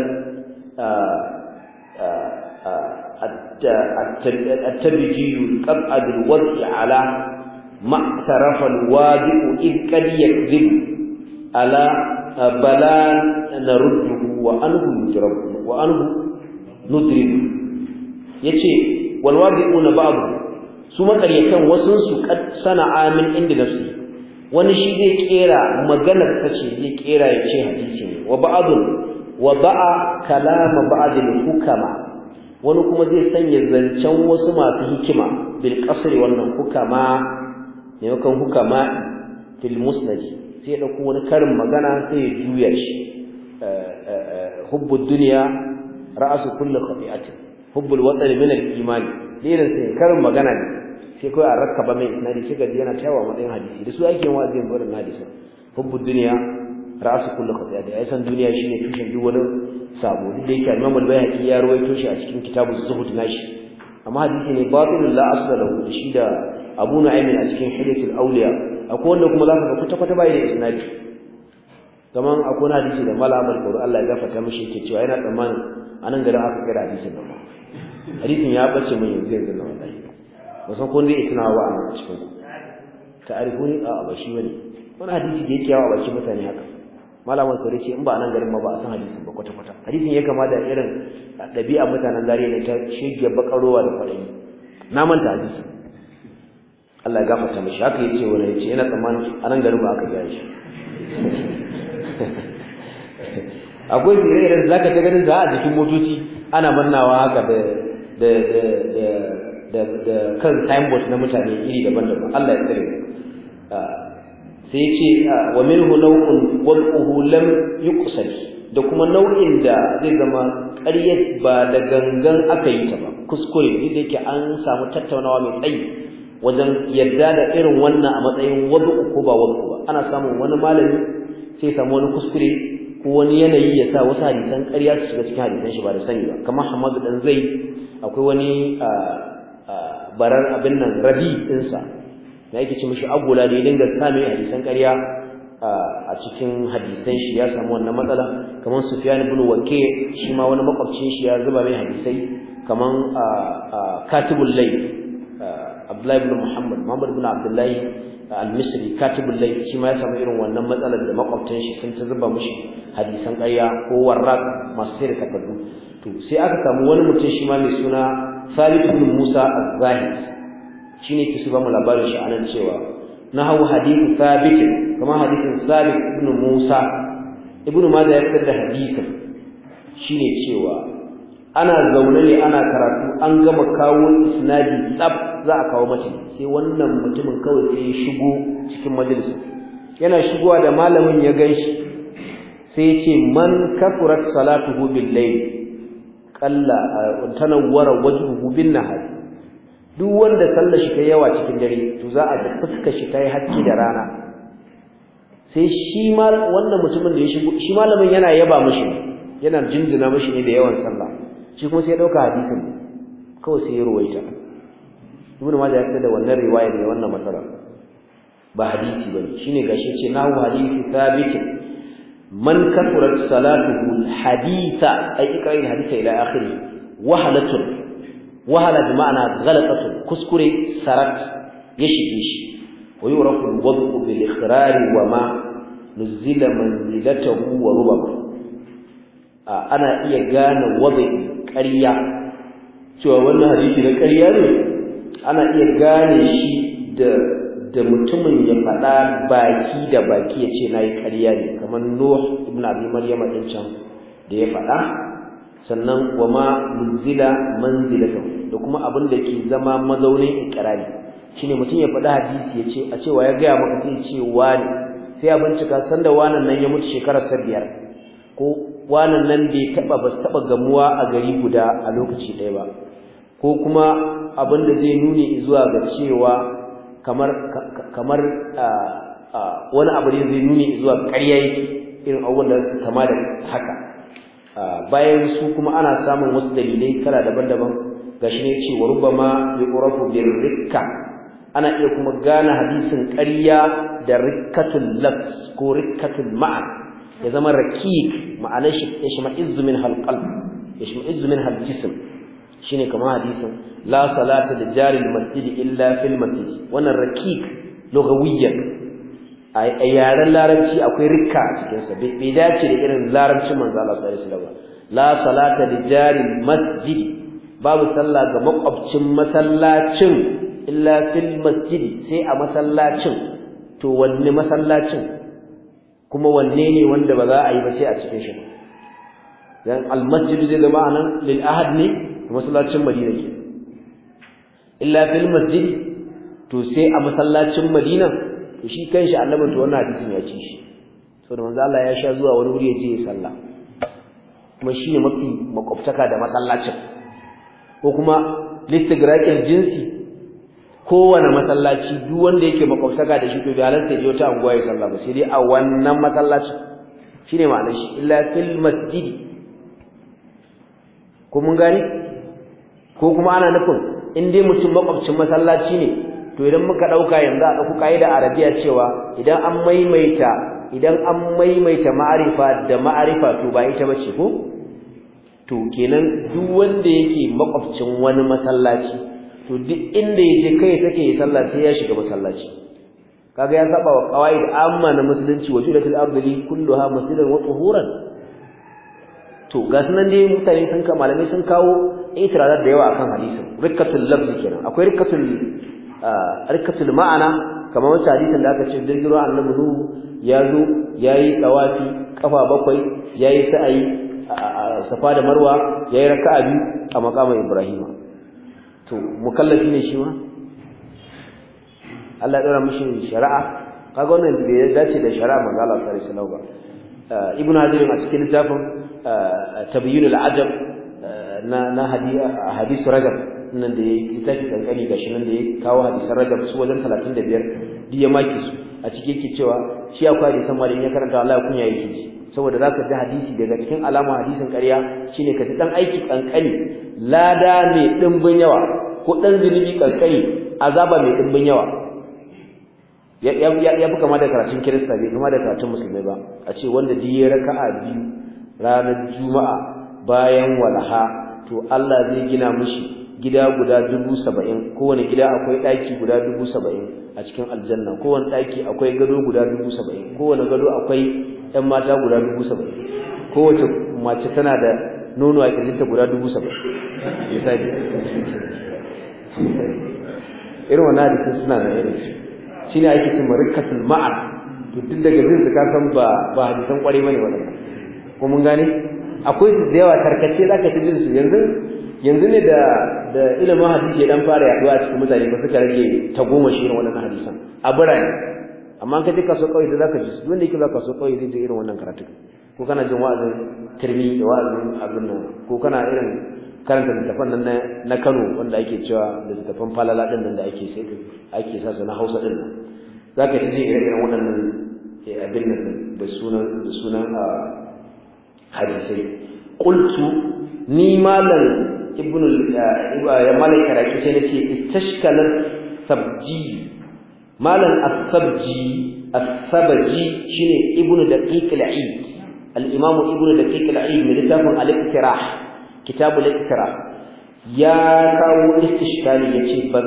S1: التبجي القطع بالوضع على ما اعترف الواضع إذ قد يكذب على بلا نرده وأنه ندرب yace walwabi'una ba'd su makaryakan wasun su kad sana'a min inda nafsi wani shi zai kera maganar ta ce zai kera ya ce hadisi ne wa ba'dun wada'a kalama ba'dil hukama wani kuma zai sanya zancen wasu masu hikima bil qasr wannan hukama ne kan hukama fil musnad sai ya dauko wani karin magana sai ya juya shi hubbud dunya ra'su kulli khati'atin hubbul watani min al-iman dirin sai karin magana ne sai kai a rakkaba mai isnadi shiga yana tayawa matsayin hadisi da su ake wa'azin barin hadisi hubbud dunya ra'su kullu khati'ati ai san duniya shine tushen duk wani sabo duk da yake Imam al-Baihaqi ya rawaito shi a cikin kitabuz zuhud nashi amma hadisi ne batilul la asla lahu shi da Abu Nu'aym a cikin Hilyatul Awliya akwai wanda kuma zaka ga kwata-kwata bai da isnadi kaman akwai hadisi da Malamul Qur'an Allah ya gafarta mishi yake cewa yana tsammanin anan garin aka kira hadisin nan hadisin ya bace mun yanzu nan wallahi wasan ko ne tunawa a cikin ta'arifuni a bashi wani wani hadisi da yake yawa a bakin mutane haka malaman kare ce in ba nan garin ma ba a san hadisin ba kwata kwata hadisin ya kama da irin dabi'a mutanen zariya ne ta shege bakarowa da kwadayi na manta hadisi Allah ya gafarta mishi haka yace wani yace yana tsammanin a nan garin ba aka gaya shi akwai irin zaka ta ganin za a jikin motoci ana mannawa haka da kan signboard na mutane iri daban-daban Allah ya tsare sai yace wa minhu naw'un wad'uhu lam yuqsad da kuma nau'in da zai zama ƙaryar ba da gangan aka yi ta ba kuskure ne da yake an samu tattaunawa mai tsayi wajen yadda da irin wannan a matsayin wad'u ko ba wad'u ba ana samun wani malami sai samu wani kuskure ko wani yanayi ya sa wasu hadisan ƙarya su shiga cikin hadisan shi ba da sani ba kamar Hamadu dan Zaid akwai wani barar abin nan rabi ɗinsa da yake ce mishi agula da ya dinga sami hadisan ƙarya a cikin hadisan shi ya samu wannan matsala kamar Sufyan ibn Waqi shi ma wani makwabcin shi ya zuba mai hadisai kamar Katibul Layl Abdullah ibn Muhammad ibn Abdullah al-Misri Katibul Layl shi ma ya samu irin wannan matsalar da makwabcin shi sun ta zuba mishi hadisan ƙarya ko warraq masu sai da takardu to sai aka samu wani mutum shi ma mai suna Thabit ibn Musa az-Zahid shine kisu ba mu labarin shi anan cewa nahawu hadith Thabit kama hadisin Thabit ibn Musa ibn Majah ya fitar da hadisin shine cewa ana zaune ne ana karatu an gama kawo isnadi tsab za a kawo mace sai wannan mutumin kawai sai ya shigo cikin majalisa yana shigowa da malamin ya ganshi sai ya ce man kafurat salatuhu bil layl qalla tanawwara wajhuhu bin nahar duk wanda sallar shi kai yawa cikin dare to za a ga fuskar shi kai haske da rana sai shi ma wannan mutumin da ya shigo shi malamin yana yaba mishi yana jinjina mishi ne da yawan sallah shi kuma sai ya dauka hadisin kawai sai ya ruwaita ibn Majah ya fitar da wannan riwaya ne wannan matsala ba hadisi bane shine gashi ce nahu hadisi thabit man kafurat salatuhu haditha ay ikra'il haditha ila akhiri wahalatun wahala bi ma'ana ghalatatun kuskure sarat ya shige shi wa yurafu al-wad'u bil ikhrar wa ma nuzila manzilatahu wa rubama ana iya gane wad'i ƙarya cewa wannan hadisi da ƙarya ne ana iya gane shi da mutumin ya faɗa baki da baki ya ce nayi ƙarya ne kamar Nuh ibn Abi Maryam din can da ya faɗa sannan wa ma nuzila manzilatahu da kuma abin da ke zama mazaunin ikrari shine mutum ya faɗa hadisi ya ce a cewa ya ga maka sai ce wani sai ya bincika sanda wannan nan ya mutu shekarar 5 ko wannan nan bai taba gamuwa a gari guda a lokaci ɗaya ba, ko kuma abin da zai nuni zuwa ga cewa kamar wani abu ne zai nuni zuwa ƙarya yake, irin abubuwan da kama da haka. Bayan su kuma ana samun wasu dalilai kala daban-daban, gashi ne ce wa rubbama yuqrafu bir rikka, ana iya kuma gane hadisin ƙarya da rikkatul lafz ko rikkatul ma'an, ya zama rakik, ma'anar shi yashma'izzu min halqalb, yashma'izzu min haljism, shine kamar hadisin la salata li jari al-masjid illa fil masjid. Wannan rakik lugawiyyan a yaren larabci akwai rikka a cikin sa, bai dace da irin larabcin manzo Allah sallallahu alaihi wasallam. La salata li jari al-masjid, babu sallah ga makwabcin masallacin illa fil masjid, sai a masallacin. To wanne masallacin kuma wanne ne wanda ba za a yi ba sai a cikin shi? Dan al-masjid zai zama anan lil ahad ne, masallacin Madina ke. Illa fil masjid, to sai a masallacin Madina, to shi kanshi annabi to wannan hadisin ya ci shi. Saboda manzo Allah ya sha zuwa wani wuri ya je ya sallah, kuma shine mafi makwabtaka da masallacin. Ko kuma listigraqil jinsi, kowane masallaci duk wanda yake makwabtaka da shi to da halarta je wata anguwa ya sallah ba, sai dai a wannan masallaci. Shine ma'anar shi illa fil masjid. Ko mun gane? Ko kuma ana nufin in dai mutum makwabcin masallaci ne, to idan muka dauka yanzu a dauko kaida arabiya cewa idan an maimaita ma'arifa da ma'arifa to ba ita bace ko? To kenan duk wanda yake makwabcin wani masallaci, to duk inda yake kai take yi sallah sai ya shiga masallaci. Kaga ya saba wa qawaid amma na musulunci, wajidatul ardi kulluha masjidan wa tuhuran. To ga sunan dai mutane sun malamai sun kawo itirazat da yawa akan hadisin. Rikatul lafzi kenan, akwai rikatul ma'ana, kamar wancan hadisin da aka ce dirgiro annabi Nuhu ya zo yayi tawafi kafa 7, yayi sa'ayi Safa da Marwa, yayi raka'a 2 a maqamin Ibrahim. To mukallafi ne shi ma? Allah ya dora mishi shari'a. Kaga wannan bai dace da shari'a manzo Allah sallallahu alaihi wasallam ba. Ibn Hajar a cikin littafin Tabyyin al-Ajab na hadith Rajab nan da yake tafi kankani gashi nan da yake kawo hadisan Rajab su wajen 35 diya maki su a cikin yake cewa shi akwai hadisan ma da ya karanta Allah kunya yake ji, saboda zaka ji hadisi daga cikin alama hadisin ƙarya shine ka ji dan aiki kankani lada mai dimbin yawa, ko dan zunubi kankani azaba mai dimbin yawa. Ya fi kama da karatun Kirista, bai kama da karatun musulmai ba. A ce wanda diye raka'a 2 ranar Juma'a bayan walaha, to Allah zai gina mishi gida guda 70,000, kowane gida akwai daki guda 70,000 a cikin aljanna, kowane daki akwai gado guda 70,000, kowane gado akwai ɗan mata guda 70,000, kowace mace tana da nono a kirjinta guda 70,000. misali irin wannan hadisin suna da irin su, shine ake cewa rikatul ma'an. to duk daga jin su ka san ba hadisan kware bane wannan, ko mun gane akwai su da yawa tarkace zaka ta jin su. yanzu ne da ilimin hadisi ya dan fara yaduwa a cikin mutane ba suka rage ta goma shi irin wannan hadisan a birane. Amma ka duka so kawai da zaka ji su, wanda yake zaka so kawai zai ji irin wannan karatu, ko kana jin wa'azin Tirmidhi da wa'azin abin nan, ko kana irin karanta littafan nan na Kano wanda ake cewa littafan falala din nan da ake sa su na Hausa din nan, zaka ji irin waɗannan abin nan da sunan hadisai. Qultu ni malam ibn ya malai karaki sai nace istashkalat sabji. malam as-sabji shine ibn daqiq al-eid, al-imam ibn daqiq al-eid min littafin al-iktirah, kitab al-iktirah, ya kawo istishkali yace ba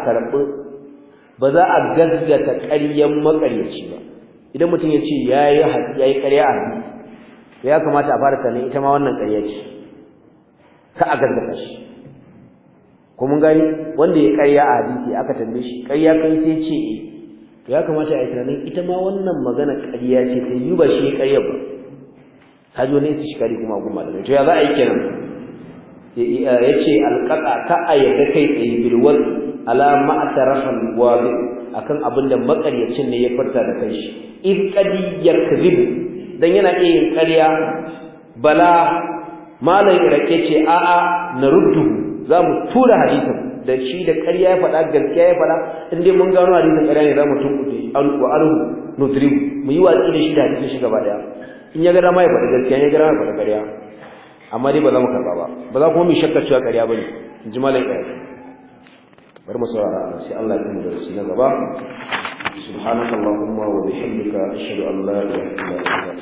S1: za a gaggata ƙaryan makaryaci ba. Idan mutum yace yayi ƙarya a hadisi, ya kamata a fara sanin ita ma wannan ƙarya ce, ka a gaggata shi. ko mun gani wanda ya ƙarya a hadisi aka tambaye shi ƙarya kai sai ce to ya kamata a yi tunanin ita ma wannan magana ƙarya ce, sai yi ba shi ya ƙarya ba. hajo ne su shikari kuma gumma da to ya za a yi kenan? yace alqata ka ayyada kai tsaye bil wal ala ma atarafa wabi akan abinda makaryacin ne ya furta da kai shi in qadi yakzib dan yana iya yin ƙarya bala malam irake ce a'a naruddu zamu tura hadisin da shi da ƙarya ya faɗa gaskiya ya faɗa in dai mun gano hadisin ƙarya ne zamu tunkuɗe alqur'anu nudrib mu yi watsi da shi da hadisin shi gaba daya in ya ga dama ya faɗa gaskiya ya ga dama ya faɗa ƙarya amma dai ba za mu karba ba za kuma mu shakka cewa ƙarya bane in ji malam irake bar mu saurara sai Allah ya kuma darasi na gaba subhanakallahumma wa bihamdika ashhadu an la ilaha illa anta